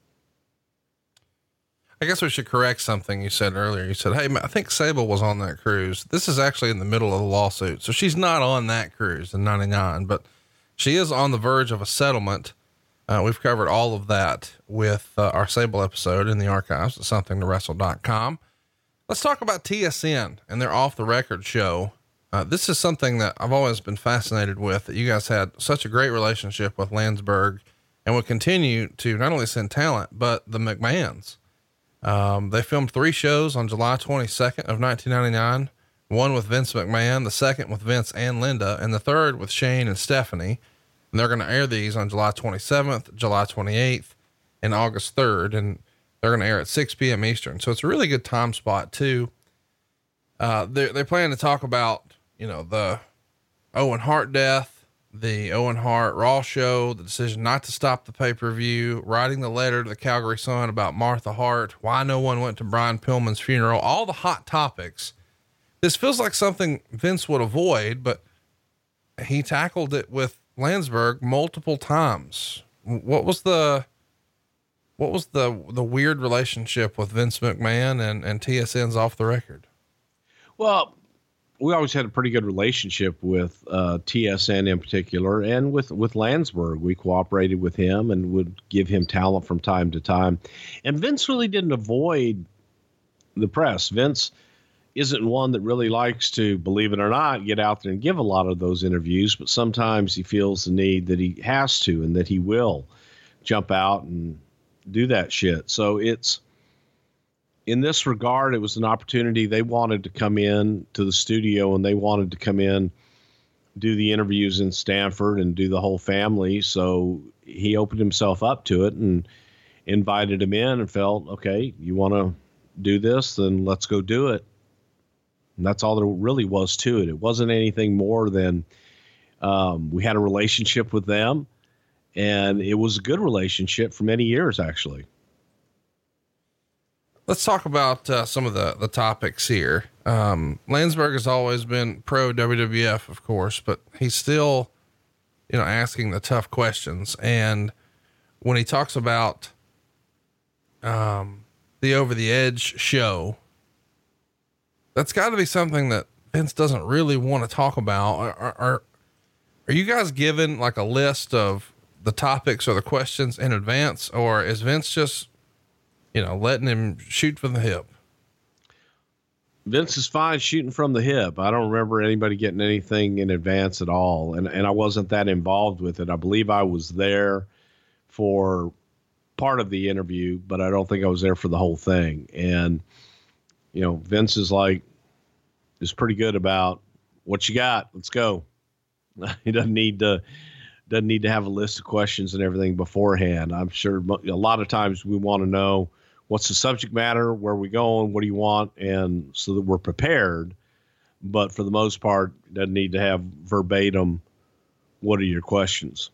I guess we should correct something you said earlier. You said, hey, I think Sable was on that cruise. This is actually in the middle of the lawsuit. So she's not on that cruise in 99, but she is on the verge of a settlement. We've covered all of that with our Sable episode in the archives at somethingtowrestle.com. Let's talk about TSN and their Off the Record show. This is something that I've always been fascinated with, that you guys had such a great relationship with Landsberg and would continue to not only send talent, but the McMahons. They filmed 3 shows on July 22nd of 1999, one with Vince McMahon, the second with Vince and Linda, and the third with Shane and Stephanie. And they're going to air these on July 27th, July 28th, and August 3rd. And they're going to air at 6 p.m. Eastern. So it's a really good time spot too. They plan to talk about, the Owen Hart death, the Owen Hart Raw show, the decision not to stop the pay-per-view, writing the letter to the Calgary Sun about Martha Hart, why no one went to Brian Pillman's funeral, all the hot topics. This feels like something Vince would avoid, but he tackled it with Landsberg multiple times. What was the weird relationship with Vince McMahon and TSN's Off the Record? Well, we always had a pretty good relationship with TSN in particular, and with Landsberg. We cooperated with him and would give him talent from time to time. And Vince really didn't avoid the press. Vince, isn't one that really likes to, believe it or not, get out there and give a lot of those interviews, but sometimes he feels the need that he has to and that he will jump out and do that shit. So it's, in this regard, it was an opportunity. They wanted to come in to the studio and they wanted to come in, do the interviews in Stanford and do the whole family. So he opened himself up to it and invited him in and felt, okay, you want to do this, then let's go do it. And that's all there really was to it. It wasn't anything more than we had a relationship with them, and it was a good relationship for many years, actually. Let's talk about some of the topics here. Landsberg has always been pro WWF, of course, but he's still, asking the tough questions. And when he talks about the Over the Edge show, that's got to be something that Vince doesn't really want to talk about. Are you guys given like a list of the topics or the questions in advance, or is Vince just, letting him shoot from the hip? Vince is fine shooting from the hip. I don't remember anybody getting anything in advance at all. And I wasn't that involved with it. I believe I was there for part of the interview, but I don't think I was there for the whole thing. And, Vince is pretty good about what you got. Let's go. He doesn't need to have a list of questions and everything beforehand. I'm sure a lot of times we want to know what's the subject matter, where are we going, what do you want, and so that we're prepared. But for the most part, it doesn't need to have verbatim, what are your questions?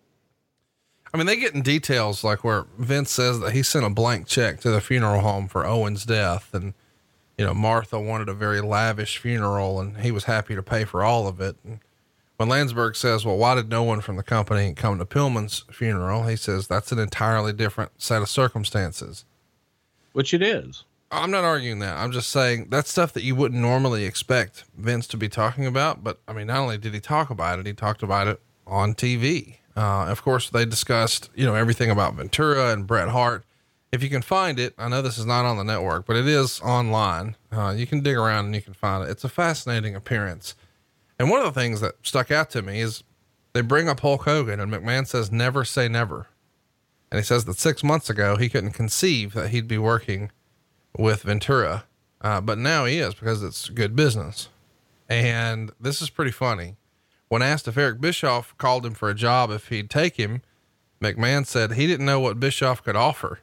I mean, they get in details like where Vince says that he sent a blank check to the funeral home for Owen's death. And, Martha wanted a very lavish funeral and he was happy to pay for all of it. And when Landsberg says, well, why did no one from the company come to Pillman's funeral? He says, that's an entirely different set of circumstances. Which it is. I'm not arguing that. I'm just saying that's stuff that you wouldn't normally expect Vince to be talking about. But I mean, not only did he talk about it, he talked about it on TV. Of course they discussed, everything about Ventura and Bret Hart. If you can find it, I know this is not on the network, but it is online. You can dig around and you can find it. It's a fascinating appearance. And one of the things that stuck out to me is they bring up Hulk Hogan and McMahon says, never say never. And he says that 6 months ago, he couldn't conceive that he'd be working with Ventura. But now he is, because it's good business. And this is pretty funny. When asked if Eric Bischoff called him for a job, if he'd take him, McMahon said he didn't know what Bischoff could offer,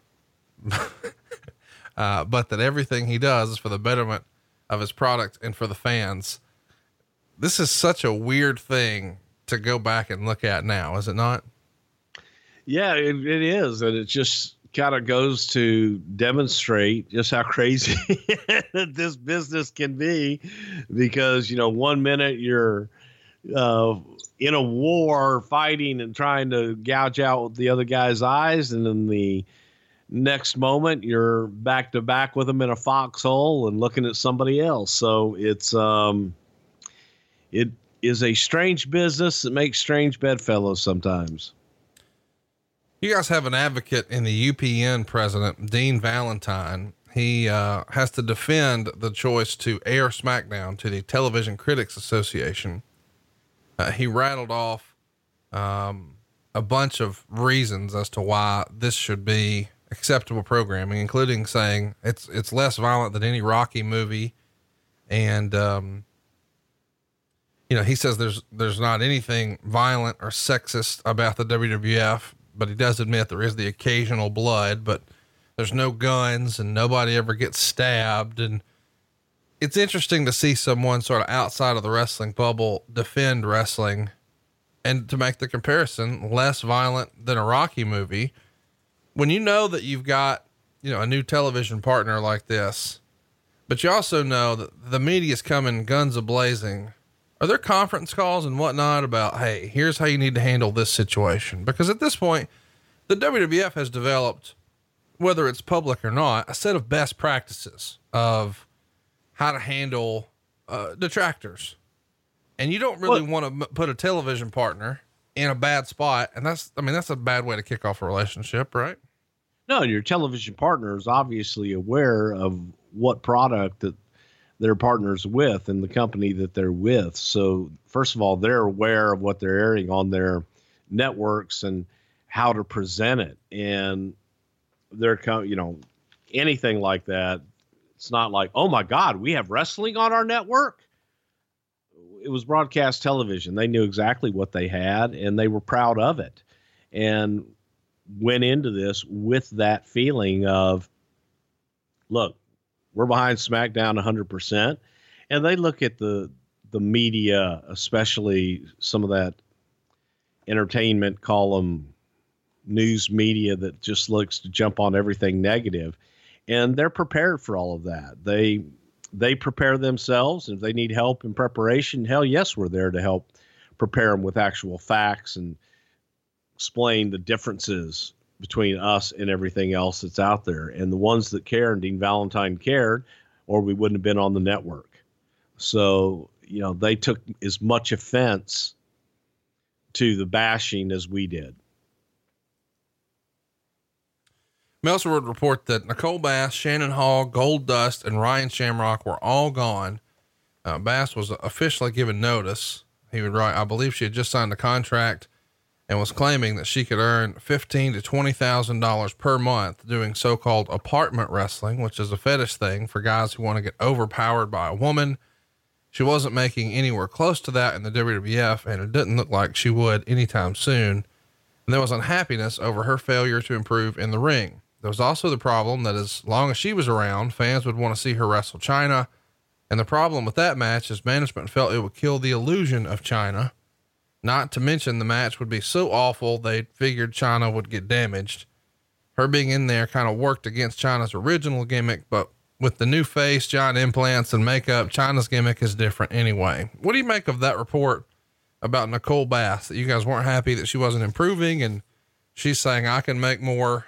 but that everything he does is for the betterment of his product and for the fans. This is such a weird thing to go back and look at now, is it not? Yeah, it is. And it just kind of goes to demonstrate just how crazy this business can be, because, 1 minute you're in a war fighting and trying to gouge out the other guy's eyes. And then the next moment you're back to back with them in a foxhole and looking at somebody else. So it's, it is a strange business that makes strange bedfellows sometimes. You guys have an advocate in the UPN president, Dean Valentine. He has to defend the choice to air SmackDown to the Television Critics Association. He rattled off a bunch of reasons as to why this should be acceptable programming, including saying it's less violent than any Rocky movie. And, he says there's not anything violent or sexist about the WWF, but he does admit there is the occasional blood, but there's no guns and nobody ever gets stabbed. And it's interesting to see someone sort of outside of the wrestling bubble defend wrestling and to make the comparison less violent than a Rocky movie. When you know that you've got, a new television partner like this, but you also know that the media's coming guns a-blazing. Are there conference calls and whatnot about, hey, here's how you need to handle this situation? Because at this point, the WWF has developed, whether it's public or not, a set of best practices of how to handle detractors. And you don't really want to put a television partner in a bad spot. And that's a bad way to kick off a relationship, right? No, your television partner is obviously aware of what product that they're partners with and the company that they're with. So first of all, they're aware of what they're airing on their networks and how to present it. And they're, anything like that. It's not like, oh my God, we have wrestling on our network. It was broadcast television. They knew exactly what they had and they were proud of it and went into this with that feeling of, look, we're behind SmackDown 100%. And they look at the media, especially some of that entertainment column news media that just looks to jump on everything negative. And they're prepared for all of that. They prepare themselves. If they need help in preparation, hell yes, we're there to help prepare them with actual facts and explain the differences between us and everything else that's out there. And the ones that care, and Dean Valentine cared, or we wouldn't have been on the network. So, they took as much offense to the bashing as we did. Meltzer would report that Nicole Bass, Shannon Hall, Gold Dust, and Ryan Shamrock were all gone. Bass was officially given notice. He would write, I believe she had just signed a contract and was claiming that she could earn $15,000 to $20,000 per month doing so-called apartment wrestling, which is a fetish thing for guys who want to get overpowered by a woman. She wasn't making anywhere close to that in the WWF, and it didn't look like she would anytime soon. And there was unhappiness over her failure to improve in the ring. There was also the problem that as long as she was around, fans would want to see her wrestle Chyna. And the problem with that match is management felt it would kill the illusion of Chyna. Not to mention the match would be so awful, they figured Chyna would get damaged. Her being in there kind of worked against Chyna's original gimmick, but with the new face, giant implants, and makeup, Chyna's gimmick is different anyway. What do you make of that report about Nicole Bass, that you guys weren't happy that she wasn't improving, and she's saying, I can make more,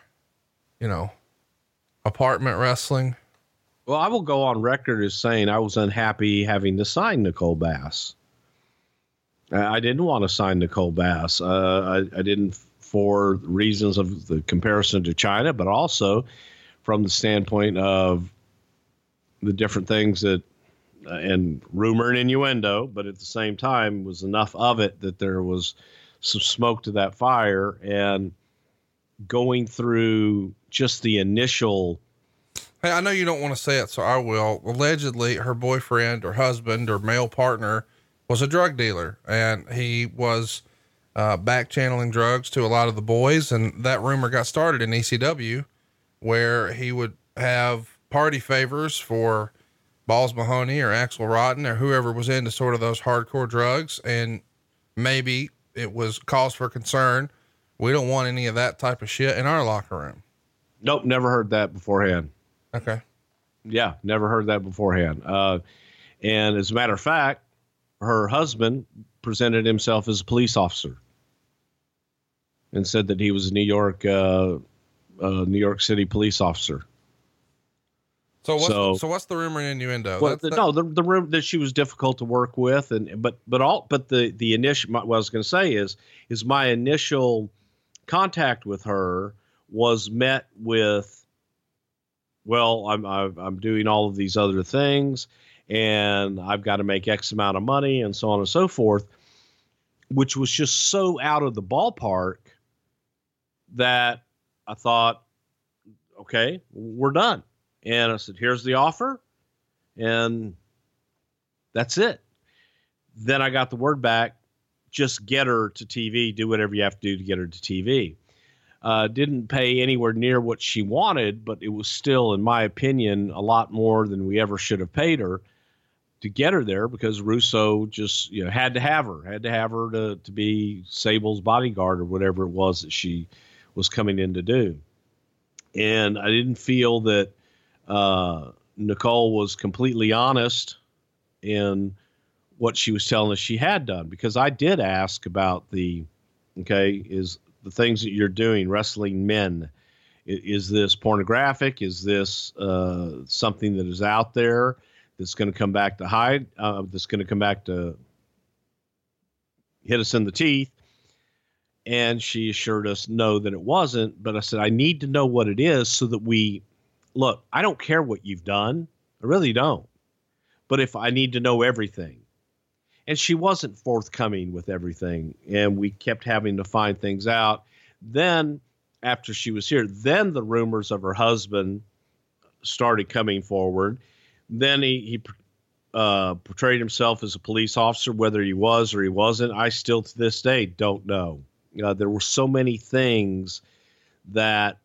apartment wrestling? Well, I will go on record as saying I was unhappy having to sign Nicole Bass. I didn't want to sign Nicole Bass. I didn't, for reasons of the comparison to Chyna, but also from the standpoint of the different things that, and rumor and innuendo, but at the same time was enough of it that there was some smoke to that fire. And going through just the initial. Hey, I know you don't want to say it, so I will. Allegedly, her boyfriend or husband or male partner was a drug dealer, and he was back channeling drugs to a lot of the boys. And that rumor got started in ECW, where he would have party favors for Balls Mahoney or Axel Rotten or whoever was into sort of those hardcore drugs. And maybe it was cause for concern. We don't want any of that type of shit in our locker room. Nope. Never heard that beforehand. Okay. Yeah. Never heard that beforehand. And as a matter of fact, her husband presented himself as a police officer and said that he was a New York City police officer. So what's the rumor and innuendo? Well, the rumor that she was difficult to work with, but the initial, what I was going to say is my initial contact with her was met with, well, I'm doing all of these other things and I've got to make X amount of money and so on and so forth, which was just so out of the ballpark that I thought, okay, we're done. And I said, here's the offer. And that's it. Then I got the word back, just get her to TV, do whatever you have to do to get her to TV. Didn't pay anywhere near what she wanted, but it was still, in my opinion, a lot more than we ever should have paid her to get her there, because Russo just, had to have her to be Sable's bodyguard or whatever it was that she was coming in to do. And I didn't feel that Nicole was completely honest in what she was telling us she had done, because I did ask about is the things that you're doing, wrestling men, is this pornographic? Is this something that is out there that's going to come back to hide, that's going to come back to hit us in the teeth? And she assured us no, that it wasn't. But I said, I need to know what it is so that look, I don't care what you've done. I really don't. but if I need to know everything. And she wasn't forthcoming with everything. And we kept having to find things out. Then after she was here, then the rumors of her husband started coming forward. Then he portrayed himself as a police officer, whether he was or he wasn't. I still to this day don't know. There were so many things that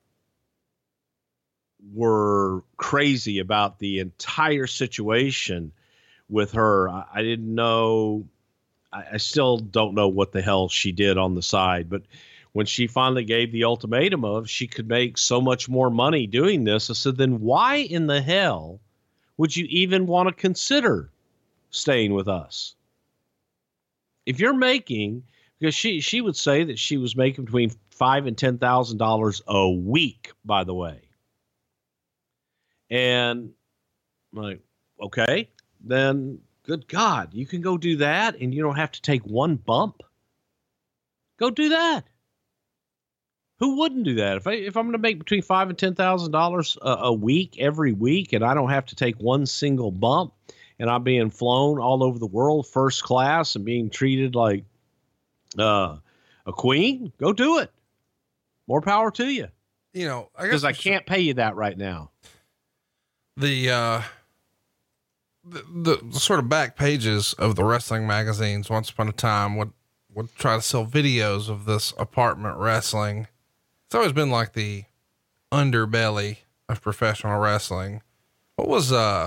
were crazy about the entire situation with her. I didn't know. I still don't know what the hell she did on the side. But when she finally gave the ultimatum of she could make so much more money doing this, I said, then why in the hell would you even want to consider staying with us? If you're making, because she would say that she was making between $5,000 and $10,000 a week, by the way. And I'm like, okay, then good God, you can go do that and you don't have to take one bump. Go do that. Who wouldn't do that? If I'm going to make between $5,000 and $10,000 a week every week, and I don't have to take one single bump, and I'm being flown all over the world first class and being treated like a queen, go do it. More power to you. You know, because I can't pay you that right now. The sort of back pages of the wrestling magazines once upon a time would try to sell videos of this apartment wrestling. It's always been like the underbelly of professional wrestling. What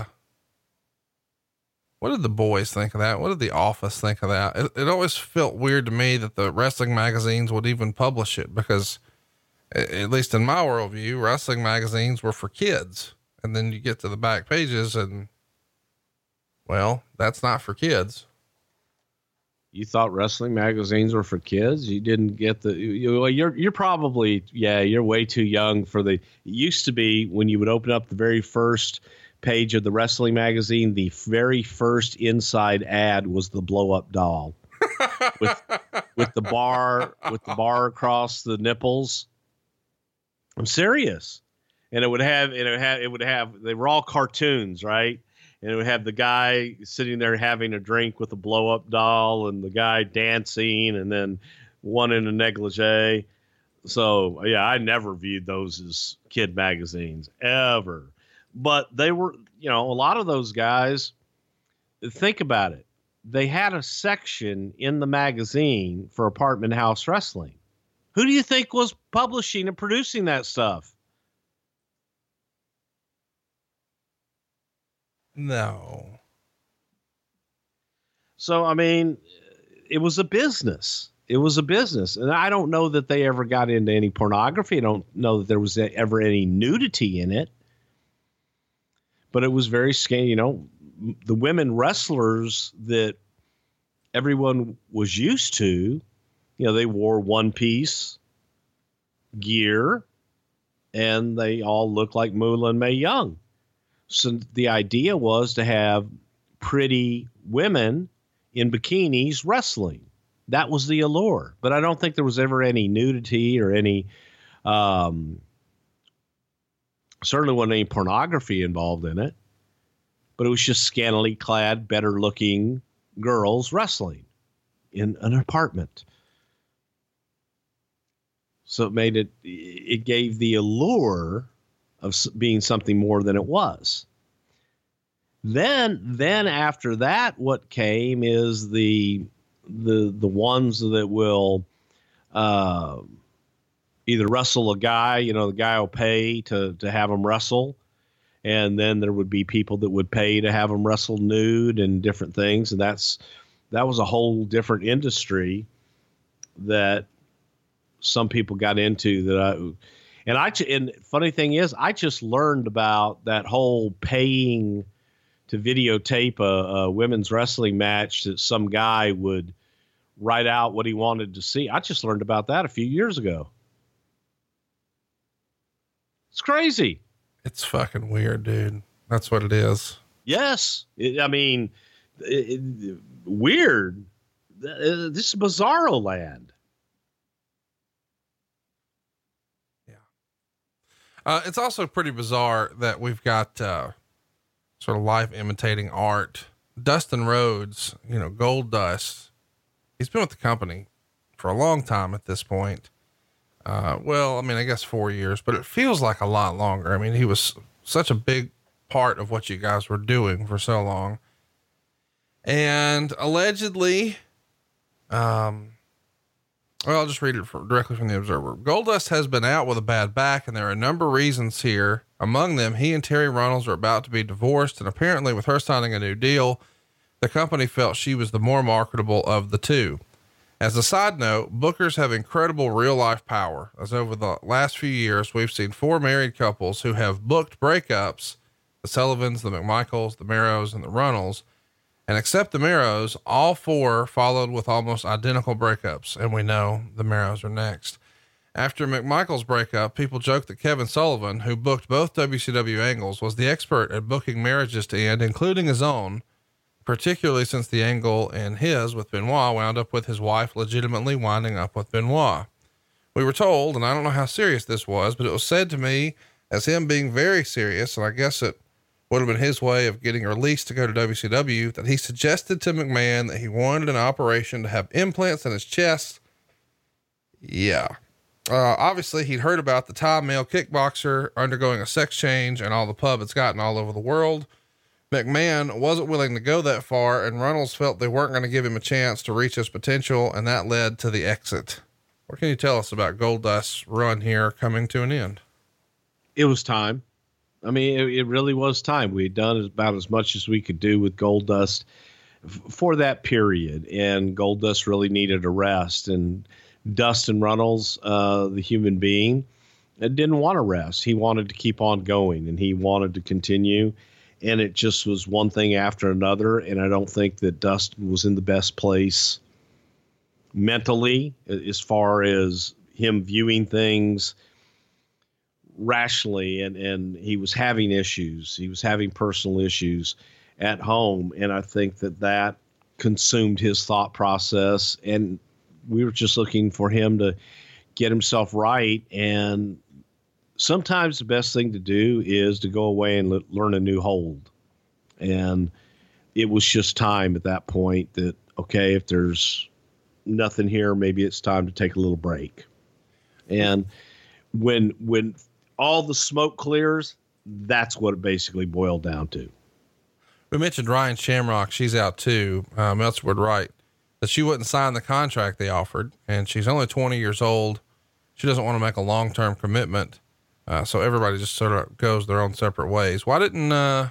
did the boys think of that? What did the office think of that? It always felt weird to me that the wrestling magazines would even publish it, because at least in my worldview, wrestling magazines were for kids. And then you get to the back pages and, well, that's not for kids. You thought wrestling magazines were for kids? You didn't get you're probably, you're way too young for it used to be when you would open up the very first page of the wrestling magazine, the very first inside ad was the blow up doll with the bar across the nipples. I'm serious. And it would have, they were all cartoons, right? And it would have the guy sitting there having a drink with a blow up doll and the guy dancing and then one in a negligee. So yeah, I never viewed those as kid magazines ever, but they were, a lot of those guys, think about it. They had a section in the magazine for Apartment House Wrestling. Who do you think was publishing and producing that stuff? No. So, I mean, it was a business. It was a business. And I don't know that they ever got into any pornography. I don't know that there was ever any nudity in it. But it was very scary. The women wrestlers that everyone was used to, they wore one-piece gear and they all looked like Moolah and Mae Young. So the idea was to have pretty women in bikinis wrestling. That was the allure. But I don't think there was ever any nudity or any, certainly wasn't any pornography involved in it. But it was just scantily clad, better looking girls wrestling in an apartment. So it gave the allure of being something more than it was. Then after that, what came is the ones that will either wrestle a guy, the guy will pay to have him wrestle. And then there would be people that would pay to have them wrestle nude and different things. And that was a whole different industry that some people got into and funny thing is, I just learned about that whole paying to videotape a women's wrestling match that some guy would write out what he wanted to see. I just learned about that a few years ago. It's crazy. It's fucking weird, dude. That's what it is. Yes. Weird. This is bizarro land. It's also pretty bizarre that we've got sort of life imitating art. Dustin Rhodes, Gold Dust, he's been with the company for a long time at this point. I guess 4 years, but it feels like a lot longer. I mean, he was such a big part of what you guys were doing for so long. And allegedly, I'll just read it directly from the Observer. Goldust has been out with a bad back, and there are a number of reasons here. Among them, he and Terry Runnels are about to be divorced, and apparently with her signing a new deal, the company felt she was the more marketable of the two. As a side note, bookers have incredible real life power, as over the last few years, we've seen 4 married couples who have booked breakups, the Sullivans, the McMichaels, the Marrows, and the Runnels. And except the Marrows, all 4 followed with almost identical breakups. And we know the Marrows are next. After McMichael's breakup, people joked that Kevin Sullivan, who booked both WCW angles, was the expert at booking marriages to end, including his own, particularly since the angle in his with Benoit wound up with his wife legitimately winding up with Benoit. We were told, and I don't know how serious this was, but it was said to me as him being very serious, and I guess it would have been his way of getting released to go to WCW, that he suggested to McMahon that he wanted an operation to have implants in his chest. Yeah. Obviously he'd heard about the Thai male kickboxer undergoing a sex change and all the pub it's gotten all over the world. McMahon wasn't willing to go that far, and Runnels felt they weren't going to give him a chance to reach his potential, and that led to the exit. What can you tell us about Goldust's run here coming to an end? It was time. I mean, it really was time. We had done about as much as we could do with Goldust for that period, and Goldust really needed a rest. And Dustin Runnels, the human being, didn't want to rest. He wanted to keep on going, and he wanted to continue. And it just was one thing after another. And I don't think that Dustin was in the best place mentally as far as him viewing things rationally, and he was having issues. He was having personal issues at home. And I think that consumed his thought process, and we were just looking for him to get himself right. And sometimes the best thing to do is to go away and learn a new hold. And it was just time at that point that, okay, if there's nothing here, maybe it's time to take a little break. And when all the smoke clears, that's what it basically boiled down to. We mentioned Ryan Shamrock. She's out too. Meltzer would write that she wouldn't sign the contract they offered, and she's only 20 years old. She doesn't want to make a long-term commitment. So everybody just sort of goes their own separate ways. Why didn't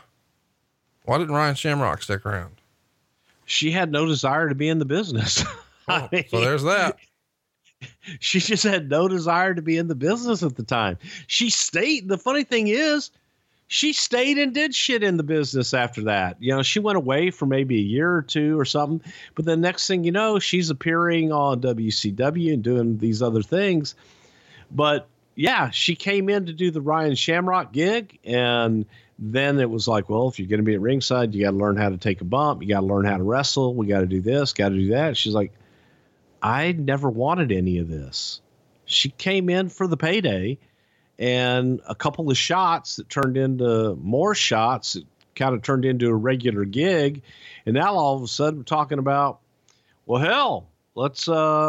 Ryan Shamrock stick around? She had no desire to be in the business. Oh, so there's that. She just had no desire to be in the business at the time. She stayed. The funny thing is, she stayed and did shit in the business after that. She went away for maybe a year or two or something, but the next thing you know, she's appearing on WCW and doing these other things. But yeah, she came in to do the Ryan Shamrock gig, and then it was like, well, if you're going to be at ringside, you got to learn how to take a bump. You got to learn how to wrestle. We got to do this, got to do that. She's like, I never wanted any of this. She came in for the payday and a couple of shots that turned into more shots. It kind of turned into a regular gig. And now all of a sudden we're talking about, well, hell, let's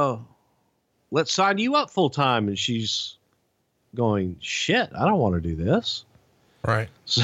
sign you up full time. And she's going, shit, I don't want to do this. Right. So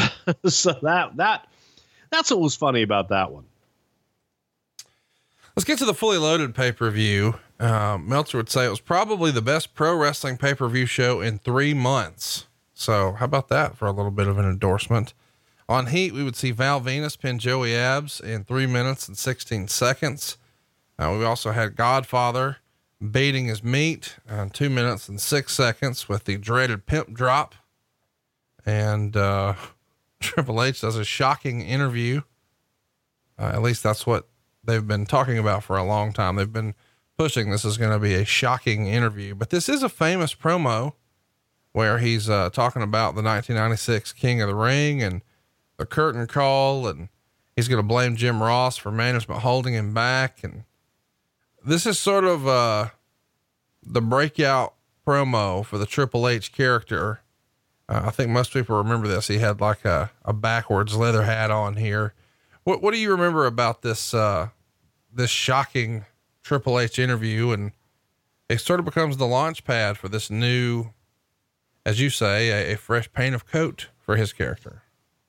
that's what was funny about that one. Let's get to the Fully Loaded pay-per-view. Meltzer would say it was probably the best pro wrestling pay-per-view show in 3 months. So how about that for a little bit of an endorsement? On Heat, we would see Val Venus pin Joey Abs in 3 minutes and 16 seconds. We also had Godfather baiting his meat in 2 minutes and 6 seconds with the dreaded pimp drop. And Triple H does a shocking interview. At least that's what they've been talking about for a long time. They've been pushing this is going to be a shocking interview, but this is a famous promo where he's talking about the 1996 King of the Ring and the curtain call, and he's going to blame Jim Ross for management holding him back. And this is sort of the breakout promo for the Triple H character I think most people remember this. He had like a backwards leather hat on here. What do you remember about this, this shocking Triple H interview? And it sort of becomes the launch pad for this new, as you say, a fresh paint of coat for his character.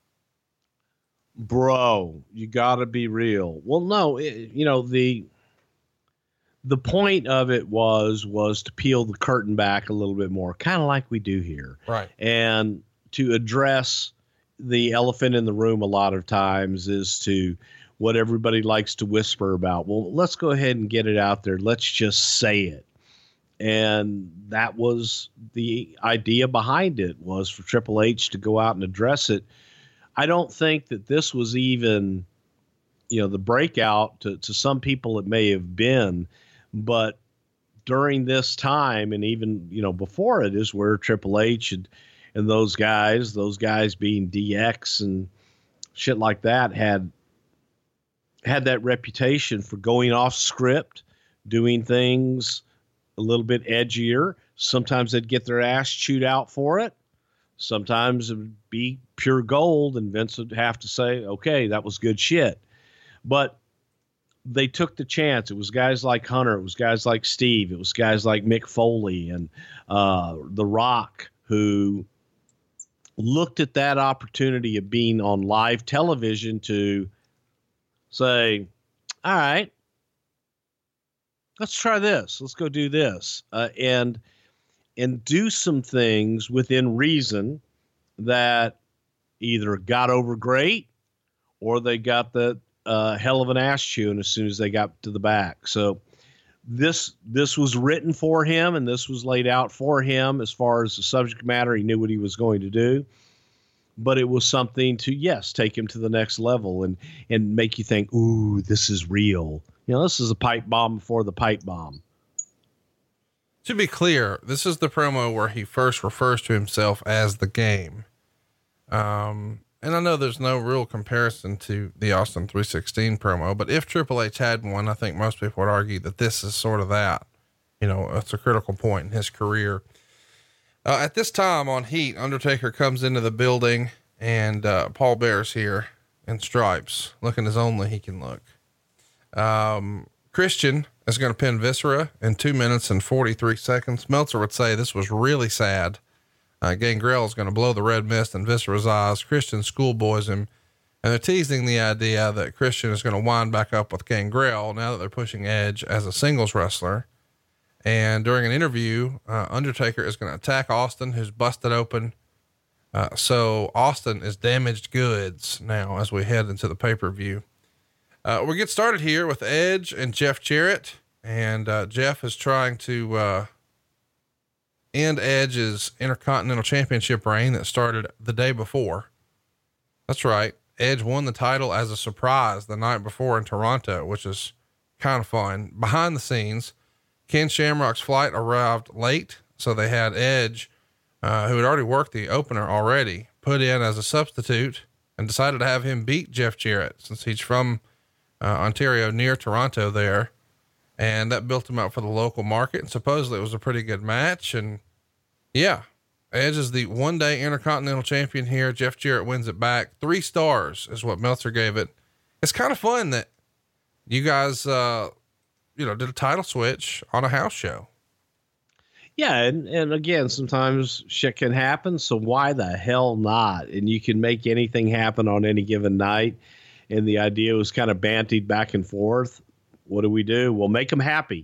Bro, you gotta be real. Well, no, the point of it was to peel the curtain back a little bit more, kind of like we do here. Right. And to address the elephant in the room a lot of times is to what everybody likes to whisper about. Well, let's go ahead and get it out there. Let's just say it. And that was the idea behind it, was for Triple H to go out and address it. I don't think that this was even, the breakout to some people it may have been, but during this time and even, before it is where Triple H and those guys being DX and shit like that had that reputation for going off script, doing things a little bit edgier. Sometimes they'd get their ass chewed out for it. Sometimes it would be pure gold and Vince would have to say, okay, that was good shit. But they took the chance. It was guys like Hunter. It was guys like Steve. It was guys like Mick Foley and The Rock, who looked at that opportunity of being on live television to say, all right, let's try this. Let's go do this. And do some things within reason that either got over great or they got the hell of an ass chewing as soon as they got to the back. So this was written for him and this was laid out for him as far as the subject matter. He knew what he was going to do, but it was something to, yes, take him to the next level and make you think, ooh, this is real. This is a pipe bomb before the pipe bomb. To be clear, this is the promo where he first refers to himself as the Game. And I know there's no real comparison to the Austin 316 promo, but if Triple H had one, I think most people would argue that this is sort of that. It's a critical point in his career. At this time on Heat, Undertaker comes into the building and Paul Bear's here in stripes, looking as only he can look. Christian is going to pin Viscera in 2 minutes and 43 seconds. Meltzer would say this was really sad. Gangrel is going to blow the red mist in Viscera's eyes. Christian schoolboys him, and they're teasing the idea that Christian is going to wind back up with Gangrel now that they're pushing Edge as a singles wrestler. And during an interview, Undertaker is going to attack Austin, who's busted open. So Austin is damaged goods now as we head into the pay-per-view. We'll get started here with Edge and Jeff Jarrett, and Jeff is trying to end Edge's Intercontinental Championship reign that started the day before. That's right. Edge won the title as a surprise the night before in Toronto, which is kind of fun. Behind the scenes, Ken Shamrock's flight arrived late, so they had Edge, who had already worked the opener already, put in as a substitute and decided to have him beat Jeff Jarrett since he's from Ontario, near Toronto there. And that built him up for the local market. And supposedly it was a pretty good match. And yeah, Edge is the one-day Intercontinental Champion here. Jeff Jarrett wins it back. 3 stars is what Meltzer gave it. It's kind of fun that you guys, did a title switch on a house show. Yeah. And again, sometimes shit can happen. So why the hell not? And you can make anything happen on any given night. And the idea was kind of bantied back and forth. What do? Well, make them happy,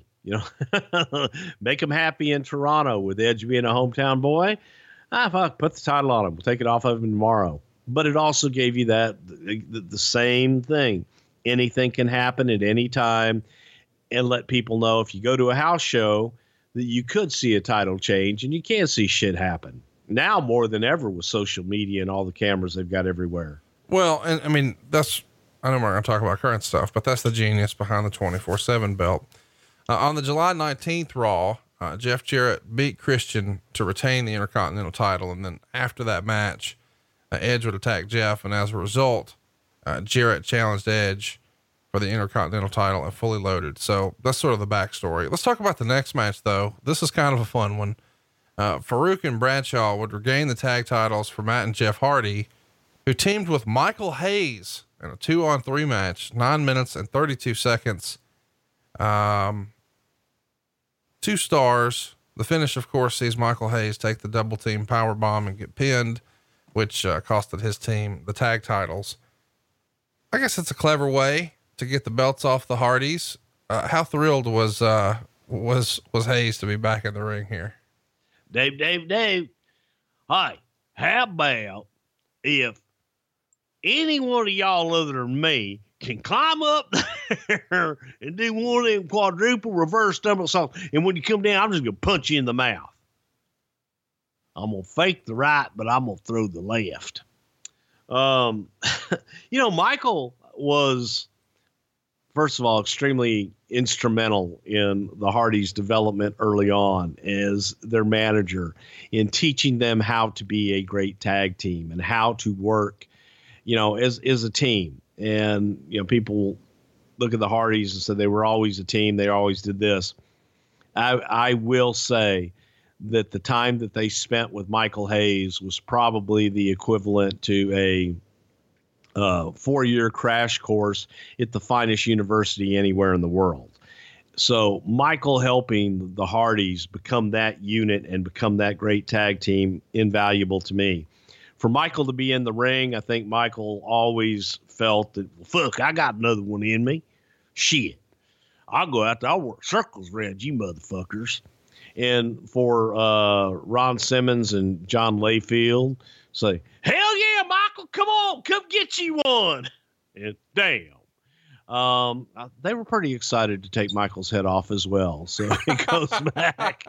make them happy in Toronto with Edge being a hometown boy. Fuck, put the title on him. We'll take it off of him tomorrow. But it also gave you that the same thing. Anything can happen at any time, and let people know if you go to a house show that you could see a title change and you can see shit happen now more than ever with social media and all the cameras they've got everywhere. Well, and I mean, I know we're going to talk about current stuff, but that's the genius behind the 24/7 belt. On the July 19th Raw, Jeff Jarrett beat Christian to retain the Intercontinental title. And then after that match, Edge would attack Jeff. And as a result, Jarrett challenged Edge for the Intercontinental title and Fully Loaded. So that's sort of the backstory. Let's talk about the next match though. This is kind of a fun one. Farouk and Bradshaw would regain the tag titles for Matt and Jeff Hardy, who teamed with Michael Hayes in a 2-on-3 match, 9 minutes and 32 seconds. 2 stars. The finish, of course, sees Michael Hayes take the double team power bomb and get pinned, which costed his team the tag titles. I guess it's a clever way to get the belts off the Hardys. How thrilled was Hayes to be back in the ring here? Dave. Hi, how about if any one of y'all other than me can climb up there and do one of them quadruple reverse somersaults, and when you come down, I'm just gonna punch you in the mouth. I'm gonna fake the right, but I'm gonna throw the left. Michael was, first of all, extremely instrumental in the Hardys' development early on as their manager, in teaching them how to be a great tag team and how to work, as a team. And, people look at the Hardys and said they were always a team. They always did this. I will say that the time that they spent with Michael Hayes was probably the equivalent to a 4-year crash course at the finest university anywhere in the world. So Michael helping the Hardys become that unit and become that great tag team, invaluable to me. For Michael to be in the ring, I think Michael always felt that, fuck, I got another one in me. Shit. I'll go out there. I'll work circles around you motherfuckers. And for Ron Simmons and John Layfield, say, hell yeah, Michael, come on, come get you one. And damn. They were pretty excited to take Michael's head off as well. So it goes back.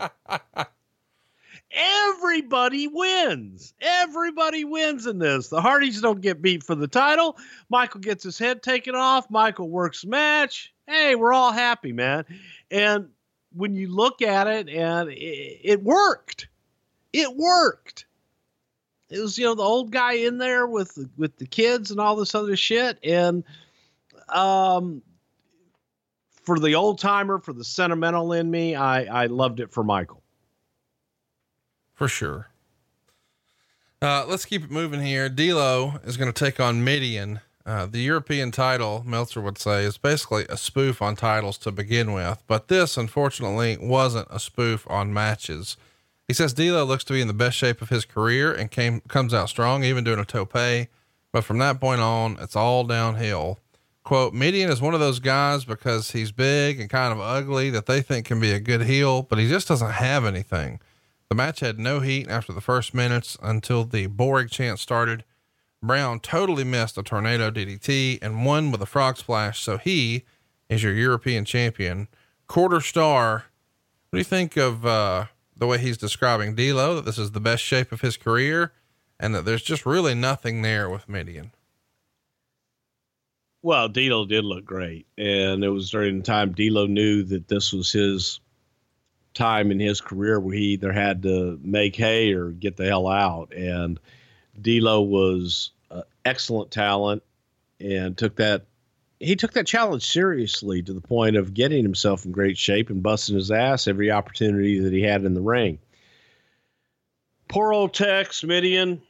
Everybody wins. Everybody wins in this. The Hardys don't get beat for the title. Michael gets his head taken off. Michael works the match. Hey, we're all happy, man. And when you look at it, and it worked. It worked. It was, the old guy in there with the kids and all this other shit. And for the old timer, for the sentimental in me, I loved it for Michael. For sure. Let's keep it moving here. D'Lo is going to take on Mideon. The European title, Meltzer would say, is basically a spoof on titles to begin with, but this unfortunately wasn't a spoof on matches. He says D'Lo looks to be in the best shape of his career and comes out strong, even doing a tope. But from that point on, it's all downhill. Quote, Mideon is one of those guys because he's big and kind of ugly that they think can be a good heel, but he just doesn't have anything. The match had no heat after the first minutes until the Borg chant started. Brown totally missed a tornado DDT and won with a frog splash. So he is your European champion. Quarter star. What do you think of, the way he's describing D'Lo, that this is the best shape of his career and that there's just really nothing there with Mideon? Well, D'Lo did look great. And it was during the time D'Lo knew that this was his time in his career where he either had to make hay or get the hell out. And D'Lo was excellent talent and took that challenge seriously to the point of getting himself in great shape and busting his ass every opportunity that he had in the ring. Poor old Tex Mideon.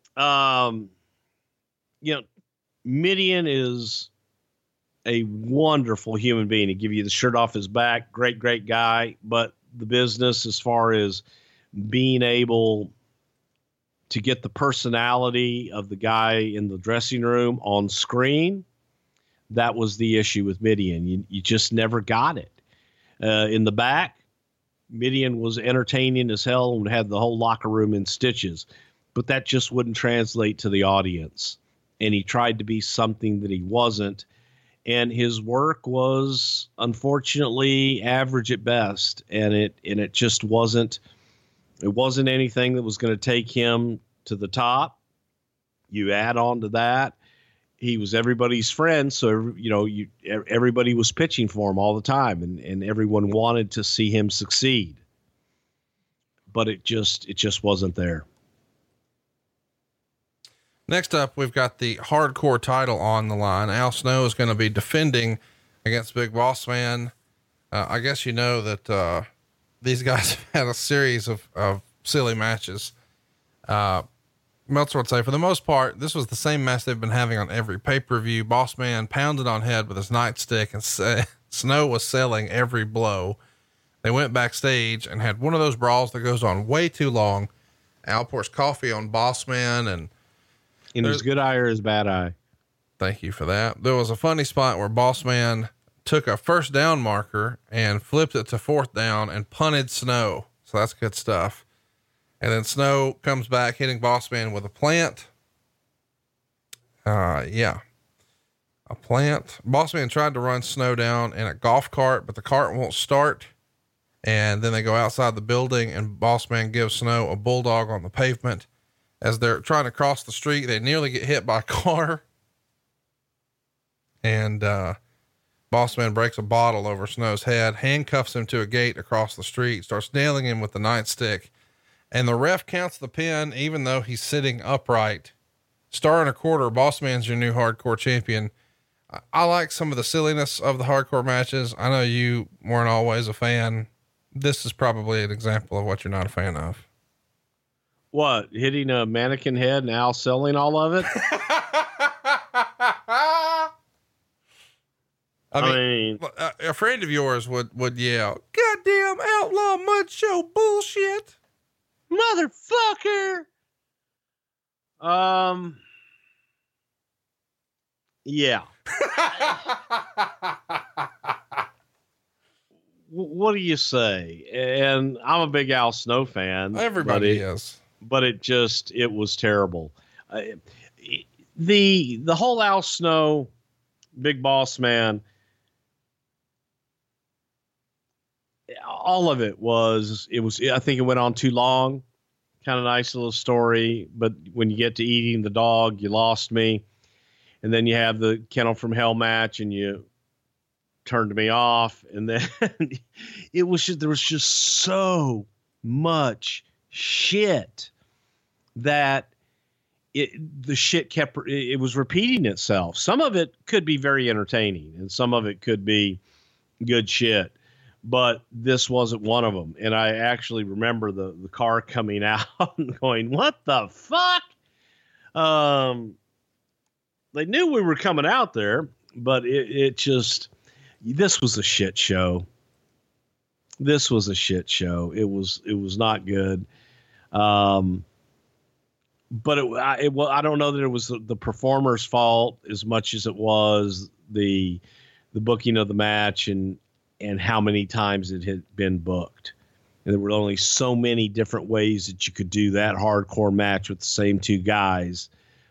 Mideon is a wonderful human being. He give you the shirt off his back. Great, great guy. But the business, as far as being able to get the personality of the guy in the dressing room on screen, that was the issue with Mideon. You just never got it. In the back, Mideon was entertaining as hell and had the whole locker room in stitches, but that just wouldn't translate to the audience. And he tried to be something that he wasn't. And his work was unfortunately average at best. And it just wasn't anything that was going to take him to the top. You add on to that, he was everybody's friend. So, everybody was pitching for him all the time, and everyone wanted to see him succeed, but it just wasn't there. Next up, we've got the hardcore title on the line. Al Snow is going to be defending against Big Boss Man. I guess that these guys have had a series of silly matches. Meltzer would say, for the most part, this was the same match they've been having on every pay-per-view. Boss Man pounded on head with his nightstick and Snow was selling every blow. They went backstage and had one of those brawls that goes on way too long. Al pours coffee on Boss Man and in his good eye or his bad eye. Thank you for that. There was a funny spot where Boss Man took a first down marker and flipped it to fourth down and punted Snow. So that's good stuff. And then Snow comes back hitting Boss Man with a plant. A plant. Boss Man tried to run Snow down in a golf cart, but the cart won't start. And then they go outside the building and Boss Man gives Snow a bulldog on the pavement. As they're trying to cross the street, they nearly get hit by a car. And, Boss Man breaks a bottle over Snow's head, handcuffs him to a gate across the street, starts nailing him with the nightstick. And the ref counts the pin, even though he's sitting upright. Star and a quarter, Boss Man's your new hardcore champion. I like some of the silliness of the hardcore matches. I know you weren't always a fan. This is probably an example of what you're not a fan of. What, hitting a mannequin head and Al selling all of it? I mean, a friend of yours would yell, "Goddamn outlaw mud show bullshit, motherfucker!" Yeah. What do you say? And I'm a big Al Snow fan. Everybody is, but it was terrible. The whole Al Snow, Big Boss Man, all of it was, I think it went on too long. Kind of nice little story, but when you get to eating the dog, you lost me. And then you have the Kennel from Hell match and you turned me off. And then there was just so much shit that the shit it was repeating itself. Some of it could be very entertaining and some of it could be good shit, but this wasn't one of them. And I actually remember the car coming out and going, what the fuck? They knew we were coming out there, but this was a shit show. This was a shit show. It was not good. But I don't know that it was the performer's fault as much as it was the booking of the match and how many times it had been booked. And there were only so many different ways that you could do that hardcore match with the same two guys.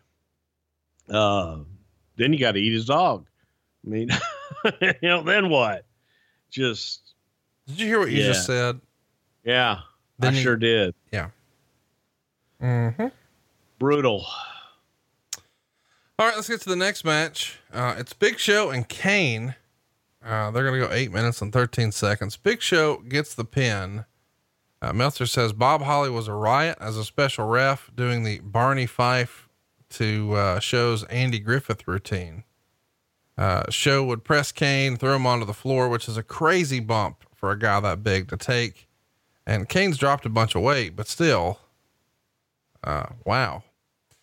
Then you got to eat his dog. I mean, then what? Did you hear what you just said? Yeah, I sure did. Yeah. Mm-hmm. Brutal. All right, let's get to the next match. It's Big Show and Kane. They're going to go 8 minutes and 13 seconds. Big Show gets the pin. Meltzer says Bob Holly was a riot as a special ref doing the Barney Fife to Show's Andy Griffith routine. Show would press Kane, throw him onto the floor, which is a crazy bump for a guy that big to take. And Kane's dropped a bunch of weight, but still, wow.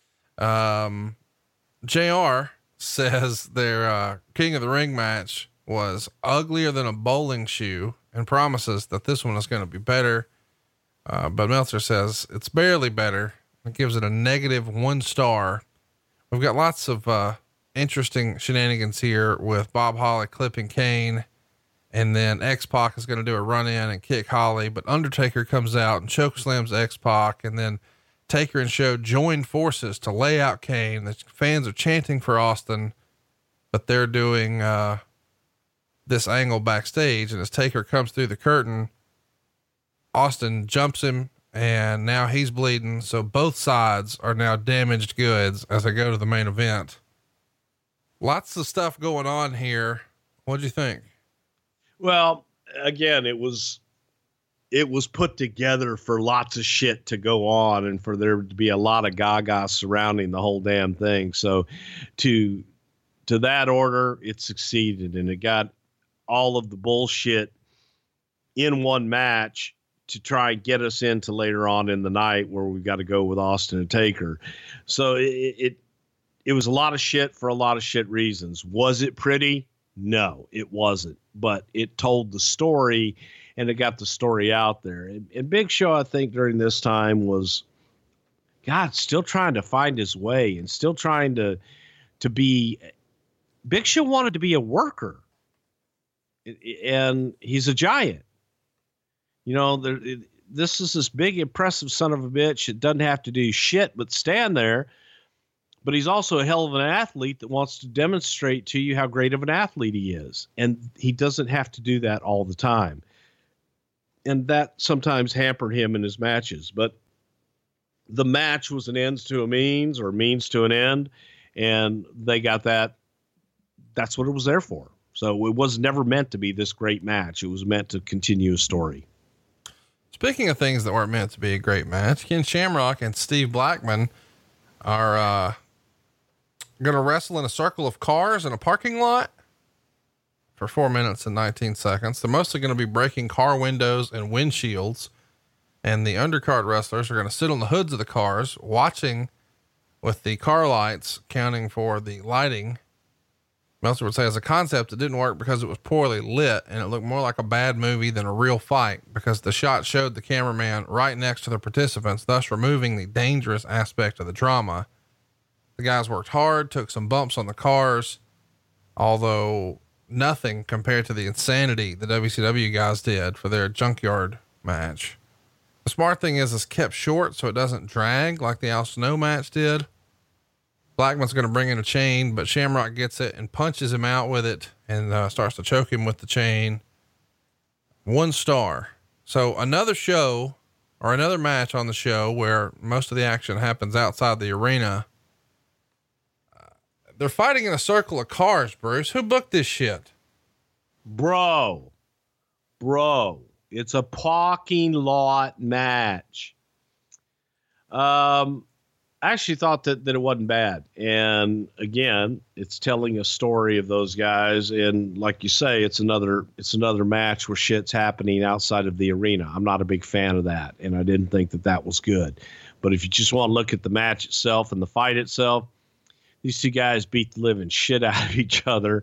JR says their King of the Ring match was uglier than a bowling shoe and promises that this one is going to be better. But Meltzer says it's barely better. It gives it a -1 star. We've got lots of interesting shenanigans here with Bob Holly clipping Kane, and then X-Pac is going to do a run in and kick Holly, but Undertaker comes out and chokeslams X-Pac, and then Taker and Show join forces to lay out Kane. The fans are chanting for Austin, but they're doing this angle backstage, and as Taker comes through the curtain, Austin jumps him, and now he's bleeding. So both sides are now damaged goods as they go to the main event. Lots of stuff going on here. What'd you think? Well, again, it was put together for lots of shit to go on and for there to be a lot of gaga surrounding the whole damn thing. So to that order, it succeeded, and it got all of the bullshit in one match to try and get us into later on in the night where we've got to go with Austin and Taker. So it was a lot of shit for a lot of shit reasons. Was it pretty? No, it wasn't. But it told the story, and it got the story out there. And Big Show, I think, during this time was, God, still trying to find his way and still trying to be. Big Show wanted to be a worker, and he's a giant. You know, this is this big, impressive son of a bitch that doesn't have to do shit but stand there. But he's also a hell of an athlete that wants to demonstrate to you how great of an athlete he is. And he doesn't have to do that all the time. And that sometimes hampered him in his matches. But the match was an ends to a means or means to an end. And they got that. That's what it was there for. So it was never meant to be this great match. It was meant to continue a story. Speaking of things that weren't meant to be a great match, Ken Shamrock and Steve Blackman are going to wrestle in a circle of cars in a parking lot for 4 minutes and 19 seconds. They're mostly going to be breaking car windows and windshields, and the undercard wrestlers are going to sit on the hoods of the cars watching with the car lights, counting for the lighting. Meltzer would say as a concept, it didn't work because it was poorly lit and it looked more like a bad movie than a real fight because the shot showed the cameraman right next to the participants, thus removing the dangerous aspect of the drama. The guys worked hard, took some bumps on the cars, although nothing compared to the insanity the WCW guys did for their junkyard match. The smart thing is it's kept short so it doesn't drag like the Al Snow match did. Blackman's going to bring in a chain, but Shamrock gets it and punches him out with it and starts to choke him with the chain. 1 star. So another show or another match on the show where most of the action happens outside the arena. They're fighting in a circle of cars, Bruce. Who booked this shit? Bro, it's a parking lot match. I actually thought that it wasn't bad. And again, it's telling a story of those guys. And like you say, it's another match where shit's happening outside of the arena. I'm not a big fan of that. And I didn't think that was good, but if you just want to look at the match itself and the fight itself, these two guys beat the living shit out of each other.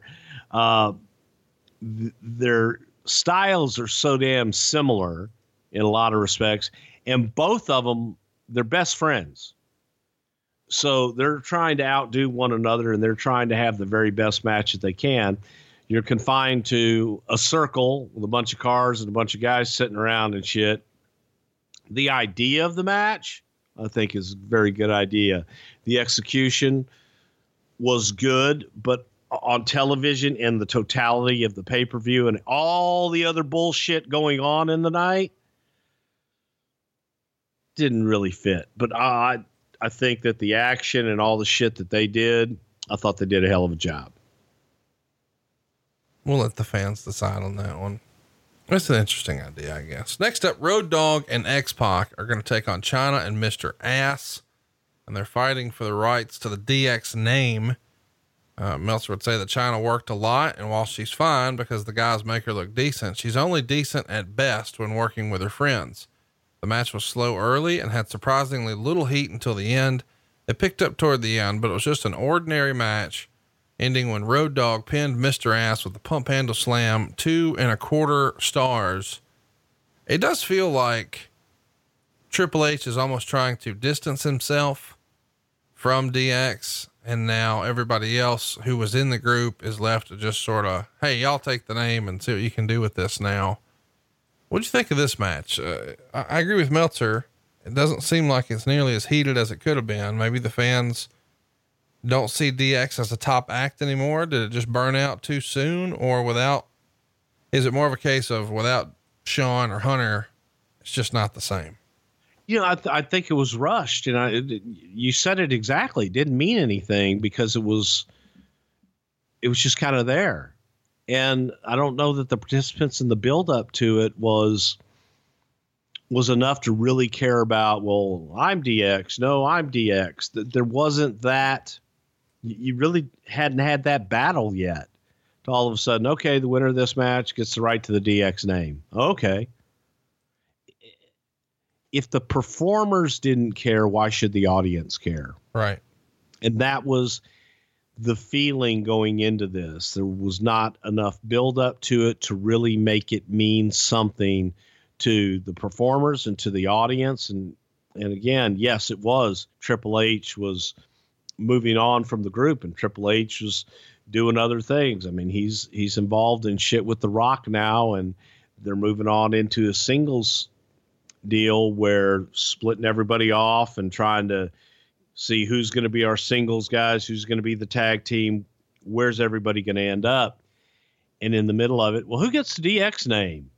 Their styles are so damn similar in a lot of respects. And both of them, they're best friends. So they're trying to outdo one another and they're trying to have the very best match that they can. You're confined to a circle with a bunch of cars and a bunch of guys sitting around and shit. The idea of the match, I think, is a very good idea. The execution was good, but on television and the totality of the pay-per-view and all the other bullshit going on in the night didn't really fit. But I think that the action and all the shit that they did, I thought they did a hell of a job. We'll let the fans decide on that one. That's an interesting idea, I guess. Next up, Road Dogg and X-Pac are going to take on Chyna and Mr. Ass, and they're fighting for the rights to the DX name. Meltzer would say that Chyna worked a lot, and while she's fine because the guys make her look decent, she's only decent at best when working with her friends. The match was slow early and had surprisingly little heat until the end. It picked up toward the end, but it was just an ordinary match, ending when Road Dogg pinned Mr. Ass with the pump handle slam, 2.25 stars. It does feel like Triple H is almost trying to distance himself from DX. And now everybody else who was in the group is left to just sort of, hey, y'all take the name and see what you can do with this now. What'd you think of this match? I agree with Meltzer. It doesn't seem like it's nearly as heated as it could have been. Maybe the fans don't see DX as a top act anymore. Did it just burn out too soon, or is it more of a case of without Shawn or Hunter, it's just not the same? You know, I think it was rushed, and you said it exactly. It didn't mean anything because it was just kind of there. And I don't know that the participants in the build up to it was enough to really care about, well, I'm DX. No, I'm DX. There wasn't that. You really hadn't had that battle yet to all of a sudden, okay, the winner of this match gets the right to the DX name. Okay. if the performers didn't care, why should the audience care? Right. And that was the feeling going into this. There was not enough build up to it to really make it mean something to the performers and to the audience. And again, yes, it was. Triple H was moving on from the group, and Triple H was doing other things. I mean, he's involved in shit with The Rock now, and they're moving on into a singles deal where splitting everybody off and trying to see who's going to be our singles guys, who's going to be the tag team, where's everybody going to end up. And in the middle of it, well, who gets the DX name?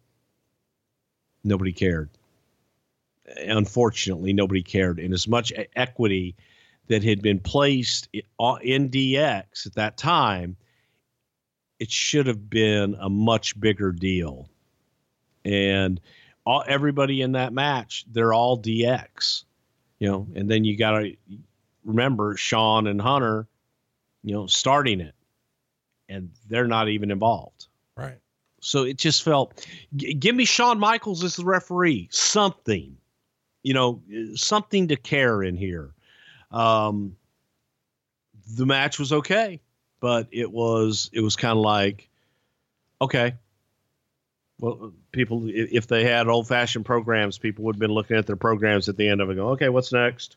Nobody cared. Unfortunately, nobody cared. And as much equity that had been placed in DX at that time, it should have been a much bigger deal. And everybody in that match, they're all DX, and then you got to remember Shawn and Hunter, starting it, and they're not even involved. Right. So it just felt, give me Shawn Michaels as the referee, something, something to care in here. The match was okay, but it was kind of like, okay. Well, people, if they had old-fashioned programs, people would have been looking at their programs at the end of it going, okay, what's next?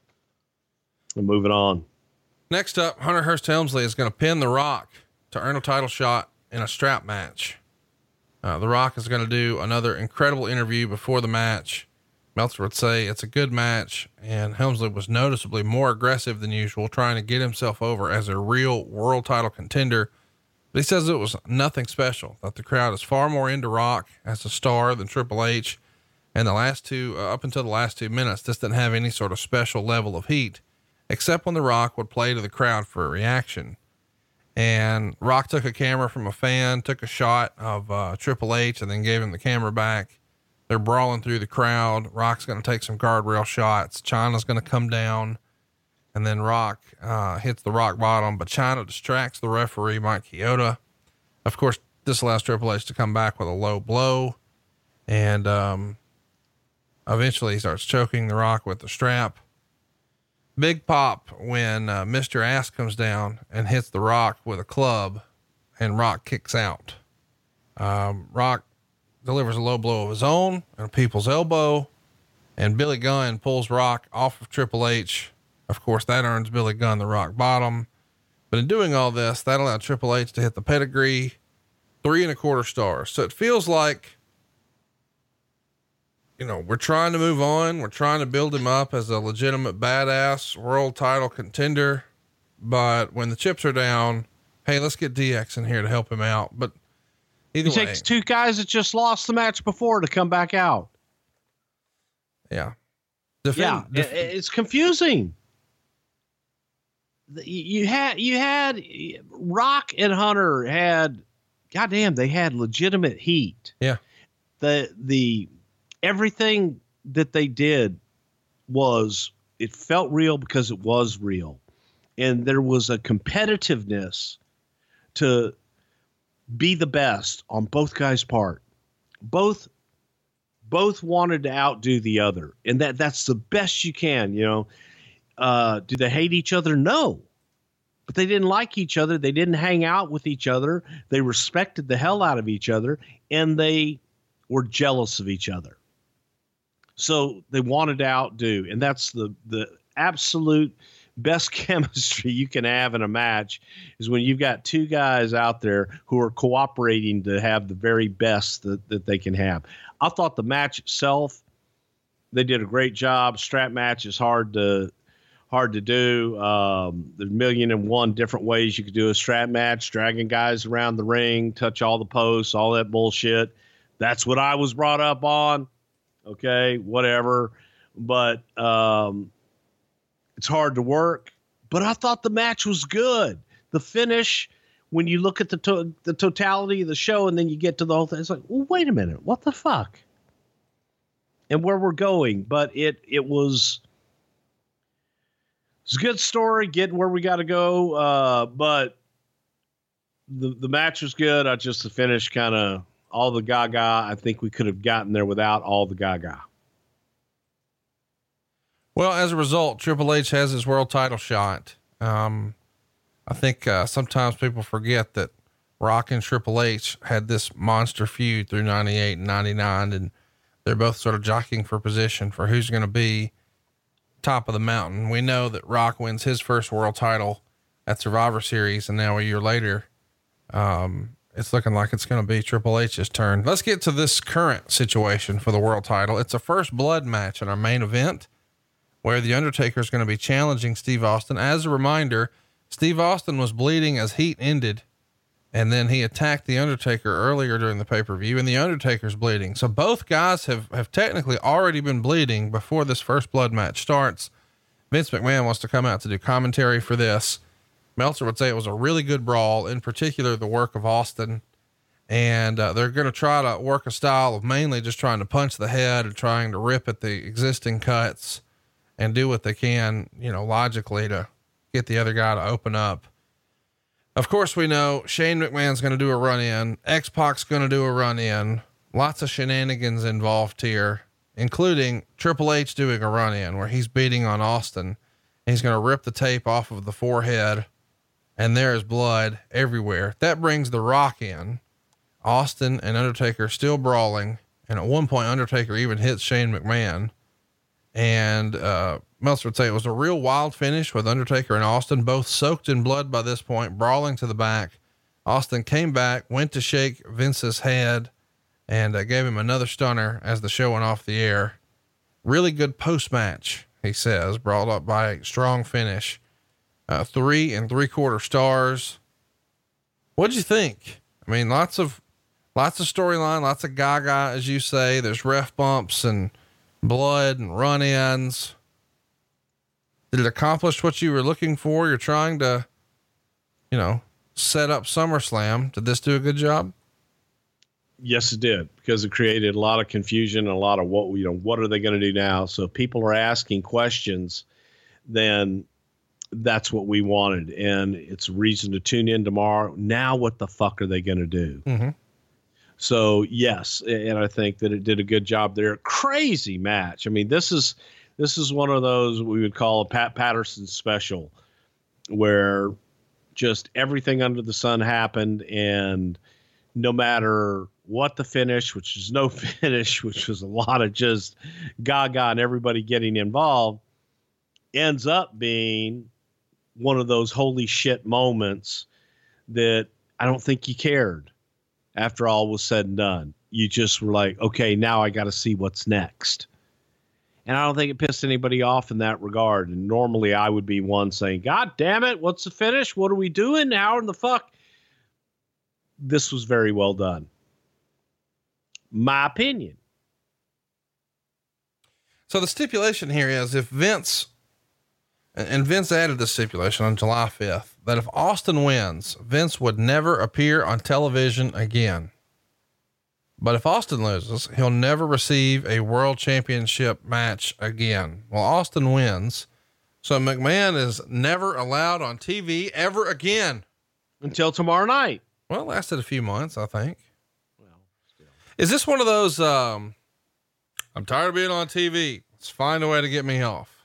And moving on. Next up, Hunter Hearst Helmsley is going to pin The Rock to earn a title shot in a strap match. The Rock is going to do another incredible interview before the match. Meltzer would say it's a good match, and Helmsley was noticeably more aggressive than usual, trying to get himself over as a real world title contender. But he says it was nothing special, that the crowd is far more into Rock as a star than Triple H. And up until the last 2 minutes, this didn't have any sort of special level of heat, except when The Rock would play to the crowd for a reaction. And Rock took a camera from a fan, took a shot of Triple H, and then gave him the camera back. They're brawling through the crowd. Rock's going to take some guardrail shots. Chyna's going to come down. And then Rock hits the rock bottom, but Chyna distracts the referee, Mike Chioda. Of course, this allows Triple H to come back with a low blow. And eventually he starts choking the Rock with the strap. Big pop when Mr. Ass comes down and hits the Rock with a club, and Rock kicks out. Rock delivers a low blow of his own and a people's elbow, and Billy Gunn pulls Rock off of Triple H. Of course, that earns Billy Gunn the rock bottom. But in doing all this, that allowed Triple H to hit the pedigree, 3.25 stars. So it feels like, we're trying to move on. We're trying to build him up as a legitimate badass world title contender. But when the chips are down, hey, let's get DX in here to help him out. But either way, takes two guys that just lost the match before to come back out. Yeah. It's confusing. You had Rock and Hunter had, goddamn, they had legitimate heat. Yeah. The everything that they did it felt real because it was real. And there was a competitiveness to be the best on both guys' part. Both wanted to outdo the other. And that's the best you can, Do they hate each other? No, but they didn't like each other. They didn't hang out with each other. They respected the hell out of each other, and they were jealous of each other. So they wanted to outdo, and that's the absolute best chemistry you can have in a match is when you've got two guys out there who are cooperating to have the very best that they can have. I thought the match itself, they did a great job. Strap match is hard to do. There's 1,000,001 different ways you could do a strap match, dragging guys around the ring, touch all the posts, all that bullshit. That's what I was brought up on. Okay, whatever. But it's hard to work. But I thought the match was good. The finish, when you look at the totality of the show and then you get to the whole thing, it's like, well, wait a minute, what the fuck? And where we're going. But it was a good story, getting where we got to go. But the match was good. The finish kind of all the gaga. I think we could have gotten there without all the gaga. Well, as a result, Triple H has his world title shot. I think sometimes people forget that Rock and Triple H had this monster feud through 98 and 99, and they're both sort of jockeying for position for who's going to be top of the mountain. We know that Rock wins his first world title at Survivor Series, and now a year later, it's looking like it's going to be Triple H's turn. Let's get to this current situation for the world title. It's a first blood match in our main event where the Undertaker is going to be challenging Steve Austin. As a reminder, Steve Austin was bleeding as Heat ended, and then he attacked the Undertaker earlier during the pay-per-view, and the Undertaker's bleeding. So both guys have technically already been bleeding before this first blood match starts. Vince McMahon wants to come out to do commentary for this. Meltzer would say it was a really good brawl, in particular the work of Austin. And they're going to try to work a style of mainly just trying to punch the head and trying to rip at the existing cuts and do what they can, logically to get the other guy to open up. Of course, we know Shane McMahon's going to do a run in. X-Pac's going to do a run in. Lots of shenanigans involved here, including Triple H doing a run in where he's beating on Austin. He's going to rip the tape off of the forehead, and there's blood everywhere. That brings The Rock in. Austin and Undertaker still brawling. And at one point, Undertaker even hits Shane McMahon. And, Meltzer would say it was a real wild finish with Undertaker and Austin, both soaked in blood by this point, brawling to the back. Austin came back, went to shake Vince's head, and gave him another stunner as the show went off the air. Really good post-match, he says, brought up by a strong finish. 3 3/4 stars. What'd you think? I mean, lots of storyline, lots of gaga, as you say. There's ref bumps and blood and run-ins. Did it accomplish what you were looking for? You're trying to, set up SummerSlam. Did this do a good job? Yes, it did, because it created a lot of confusion and a lot of what are they going to do now? So if people are asking questions, then that's what we wanted. And it's a reason to tune in tomorrow. Now, what the fuck are they going to do? Mm-hmm. So yes. And I think that it did a good job there. Crazy match. I mean, this is one of those we would call a Pat Patterson special, where just everything under the sun happened. And no matter what the finish, which is no finish, which was a lot of just gaga and everybody getting involved, ends up being one of those holy shit moments that I don't think you cared after all was said and done. You just were like, okay, now I got to see what's next. And I don't think it pissed anybody off in that regard. And normally I would be one saying, God damn it, what's the finish? What are we doing? How in the fuck? This was very well done. My opinion. So the stipulation here is if Vince, and Vince added the stipulation on July 5th, that if Austin wins, Vince would never appear on television again. But if Austin loses, he'll never receive a world championship match again. Well, Austin wins. So McMahon is never allowed on TV ever again. Until tomorrow night. Well, it lasted a few months, I think. Well, still. Is this one of those, I'm tired of being on TV. Let's find a way to get me off.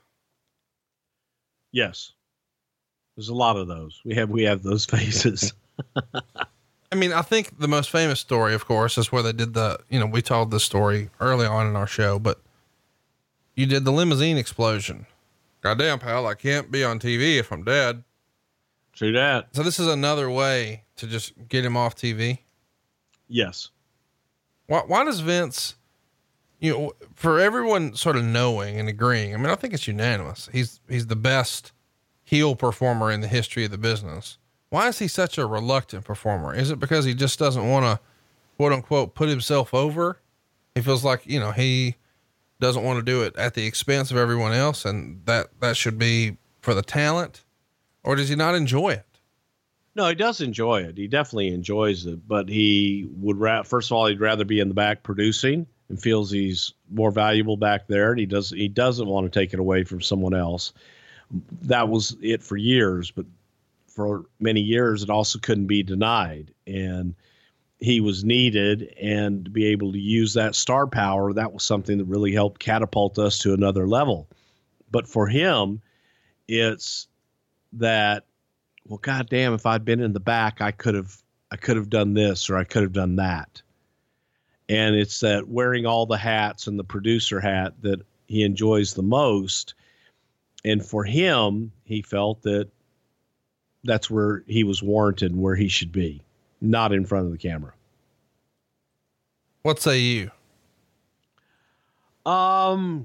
Yes. There's a lot of those. We have those faces. I mean, I think the most famous story, of course, is where they did we told this story early on in our show, but you did the limousine explosion. Goddamn, pal, I can't be on TV if I'm dead. True that. So this is another way to just get him off TV. Yes. Why does Vince, for everyone sort of knowing and agreeing, I mean, I think it's unanimous. He's the best heel performer in the history of the business. Why is he such a reluctant performer? Is it because he just doesn't want to, quote unquote, put himself over? He feels like, he doesn't want to do it at the expense of everyone else. And that should be for the talent, or does he not enjoy it? No, he does enjoy it. He definitely enjoys it, but he would first of all, he'd rather be in the back producing and feels he's more valuable back there. And he doesn't want to take it away from someone else. That was it for years, but for many years, it also couldn't be denied. And he was needed, and to be able to use that star power, that was something that really helped catapult us to another level. But for him, it's that, well, goddamn, if I'd been in the back, I could have done this or I could have done that. And it's that wearing all the hats and the producer hat that he enjoys the most. And for him, he felt that that's where he was warranted and where he should be, not in front of the camera. What say you? I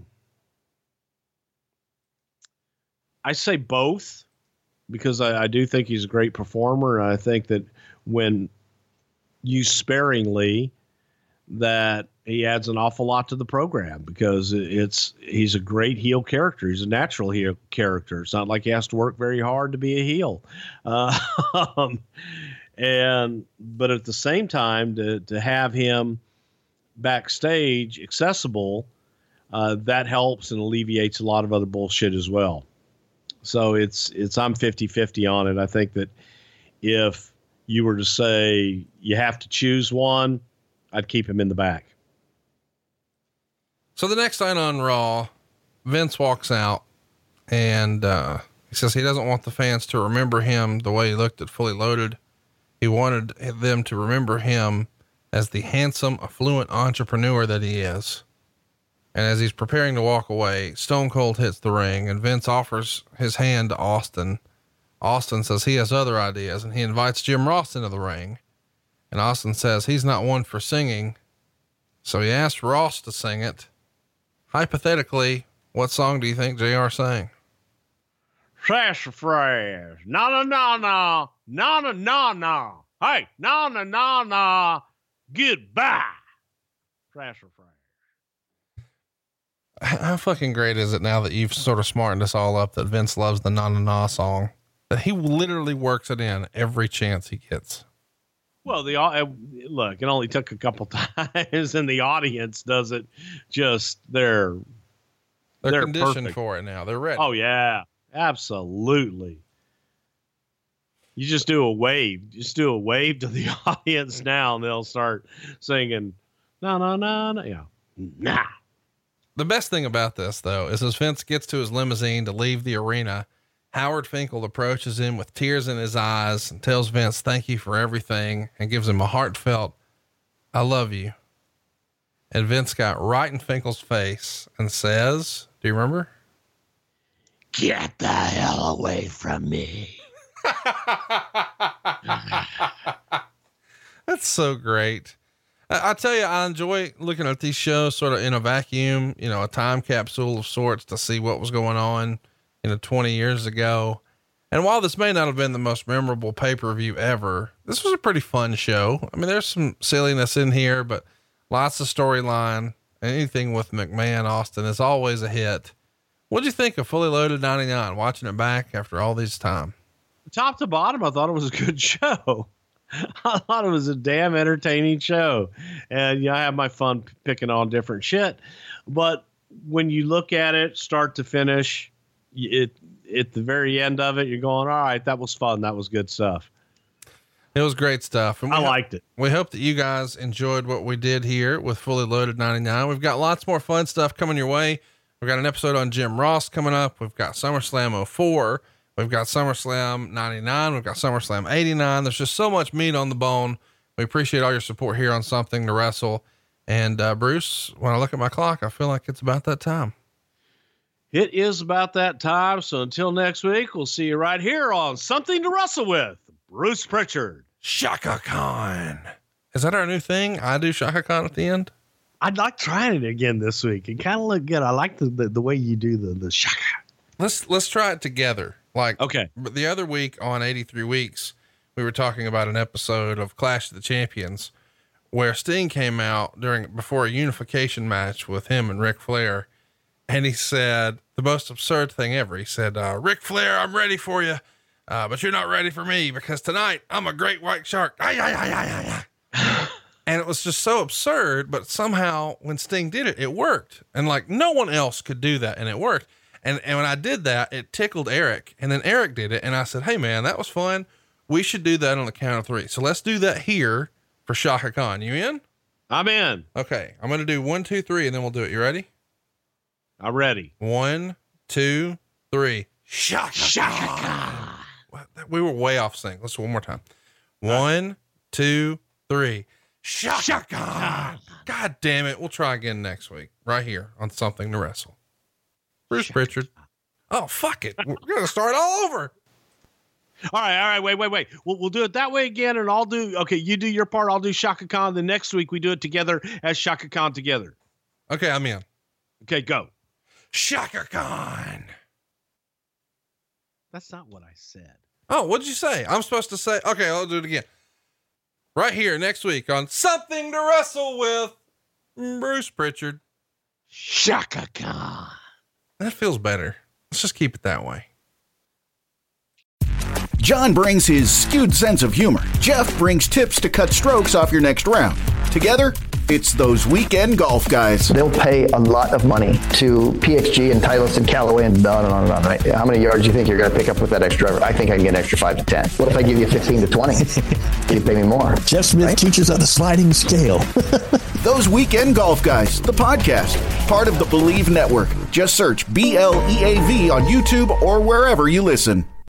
say both, because I do think he's a great performer. And I think that when used sparingly, that he adds an awful lot to the program, because he's a great heel character. He's a natural heel character. It's not like he has to work very hard to be a heel. But at the same time, to have him backstage accessible, that helps and alleviates a lot of other bullshit as well. So I'm 50-50 on it. I think that if you were to say you have to choose one, I'd keep him in the back. So the next night on Raw, Vince walks out and, he says he doesn't want the fans to remember him the way he looked at Fully Loaded. He wanted them to remember him as the handsome, affluent entrepreneur that he is. And as he's preparing to walk away, Stone Cold hits the ring and Vince offers his hand to Austin. Austin says he has other ideas and he invites Jim Ross into the ring. And Austin says he's not one for singing. So he asks Ross to sing it. Hypothetically, what song do you think JR sang? Sassafras. Na na na na. Na na na na. Hey, na na na na. Goodbye. Sassafras. How fucking great is it now that you've sort of smartened us all up that Vince loves the Na Na Na song, that he literally works it in every chance he gets? Well, look, it only took a couple times and the audience does it. Just they're conditioned perfect for it now. They're ready. Oh yeah, absolutely. You just do a wave to the audience now and they'll start singing, no, no, no, no. Yeah. Nah. The best thing about this though, is as Vince gets to his limousine to leave the arena, Howard Finkel approaches him with tears in his eyes and tells Vince, thank you for everything, and gives him a heartfelt, I love you. And Vince got right in Finkel's face and says, do you remember? Get the hell away from me. That's so great. I tell you, I enjoy looking at these shows sort of in a vacuum, a time capsule of sorts to see what was going on, 20 years ago. And while this may not have been the most memorable pay-per-view ever, this was a pretty fun show. I mean, there's some silliness in here, but lots of storyline. Anything with McMahon Austin is always a hit. What'd you think of Fully Loaded 99, watching it back after all this time? Top to bottom, I thought it was a good show. I thought it was a damn entertaining show. And I have my fun picking on different shit. But when you look at it, start to finish, at the very end of it, you're going, all right, that was fun. That was good stuff. It was great stuff. And I liked it. We hope that you guys enjoyed what we did here with Fully Loaded 99. We've got lots more fun stuff coming your way. We've got an episode on Jim Ross coming up. We've got SummerSlam 04. We've got SummerSlam 99. We've got SummerSlam 89. There's just so much meat on the bone. We appreciate all your support here on Something to Wrestle. And, Bruce, when I look at my clock, I feel like it's about that time. It is about that time. So until next week, we'll see you right here on Something to Wrestle with Bruce Pritchard. Shaka Khan. Is that our new thing? I do Shaka Khan at the end. I'd like trying it again this week. It kind of looked good. I like the way you do the Shaka. Let's try it together. Okay. The other week on 83 Weeks, we were talking about an episode of Clash of the Champions where Sting came out before a unification match with him and Ric Flair. And he said the most absurd thing ever. He said, Ric Flair, I'm ready for you. But you're not ready for me because tonight I'm a great white shark. And it was just so absurd, but somehow when Sting did it, it worked. And no one else could do that. And it worked. And when I did that, it tickled Eric, and then Eric did it. And I said, hey man, that was fun. We should do that on the count of 3. So let's do that here for Shaka Khan. You in? I'm in. Okay. I'm going to do 1, 2, 3, and then we'll do it. You ready? I'm ready. 1, 2, 3. Shaka. We were way off sync. Let's do one more time. 1, 2, 3. Shaka. God damn it. We'll try again next week, right here on Something to Wrestle. Bruce Pritchard. Oh, fuck it. We're going to start all over. All right. Wait. We'll do it that way again, and I'll do. Okay, you do your part. I'll do Shaka Khan. The next week we do it together as Shaka Khan together. Okay, I'm in. Okay, go. Shaka Khan. That's not what I said. Oh, what'd you say? I'm supposed to say. Okay, I'll do it again. Right here next week on Something to Wrestle with Bruce Pritchard. Shaka Khan. That feels better. Let's just keep it that way. John brings his skewed sense of humor. Jeff brings tips to cut strokes off your next round. Together, it's those weekend golf guys. They'll pay a lot of money to PXG and Titleist and Callaway and on and on and on, right? How many yards do you think you're going to pick up with that extra driver? I think I can get an extra 5 to 10. What if I give you 15 to 20? Can you pay me more? Jeff Smith teaches on a sliding scale. Those Weekend Golf Guys, the podcast, part of the Believe Network. Just search BLEAV on YouTube or wherever you listen.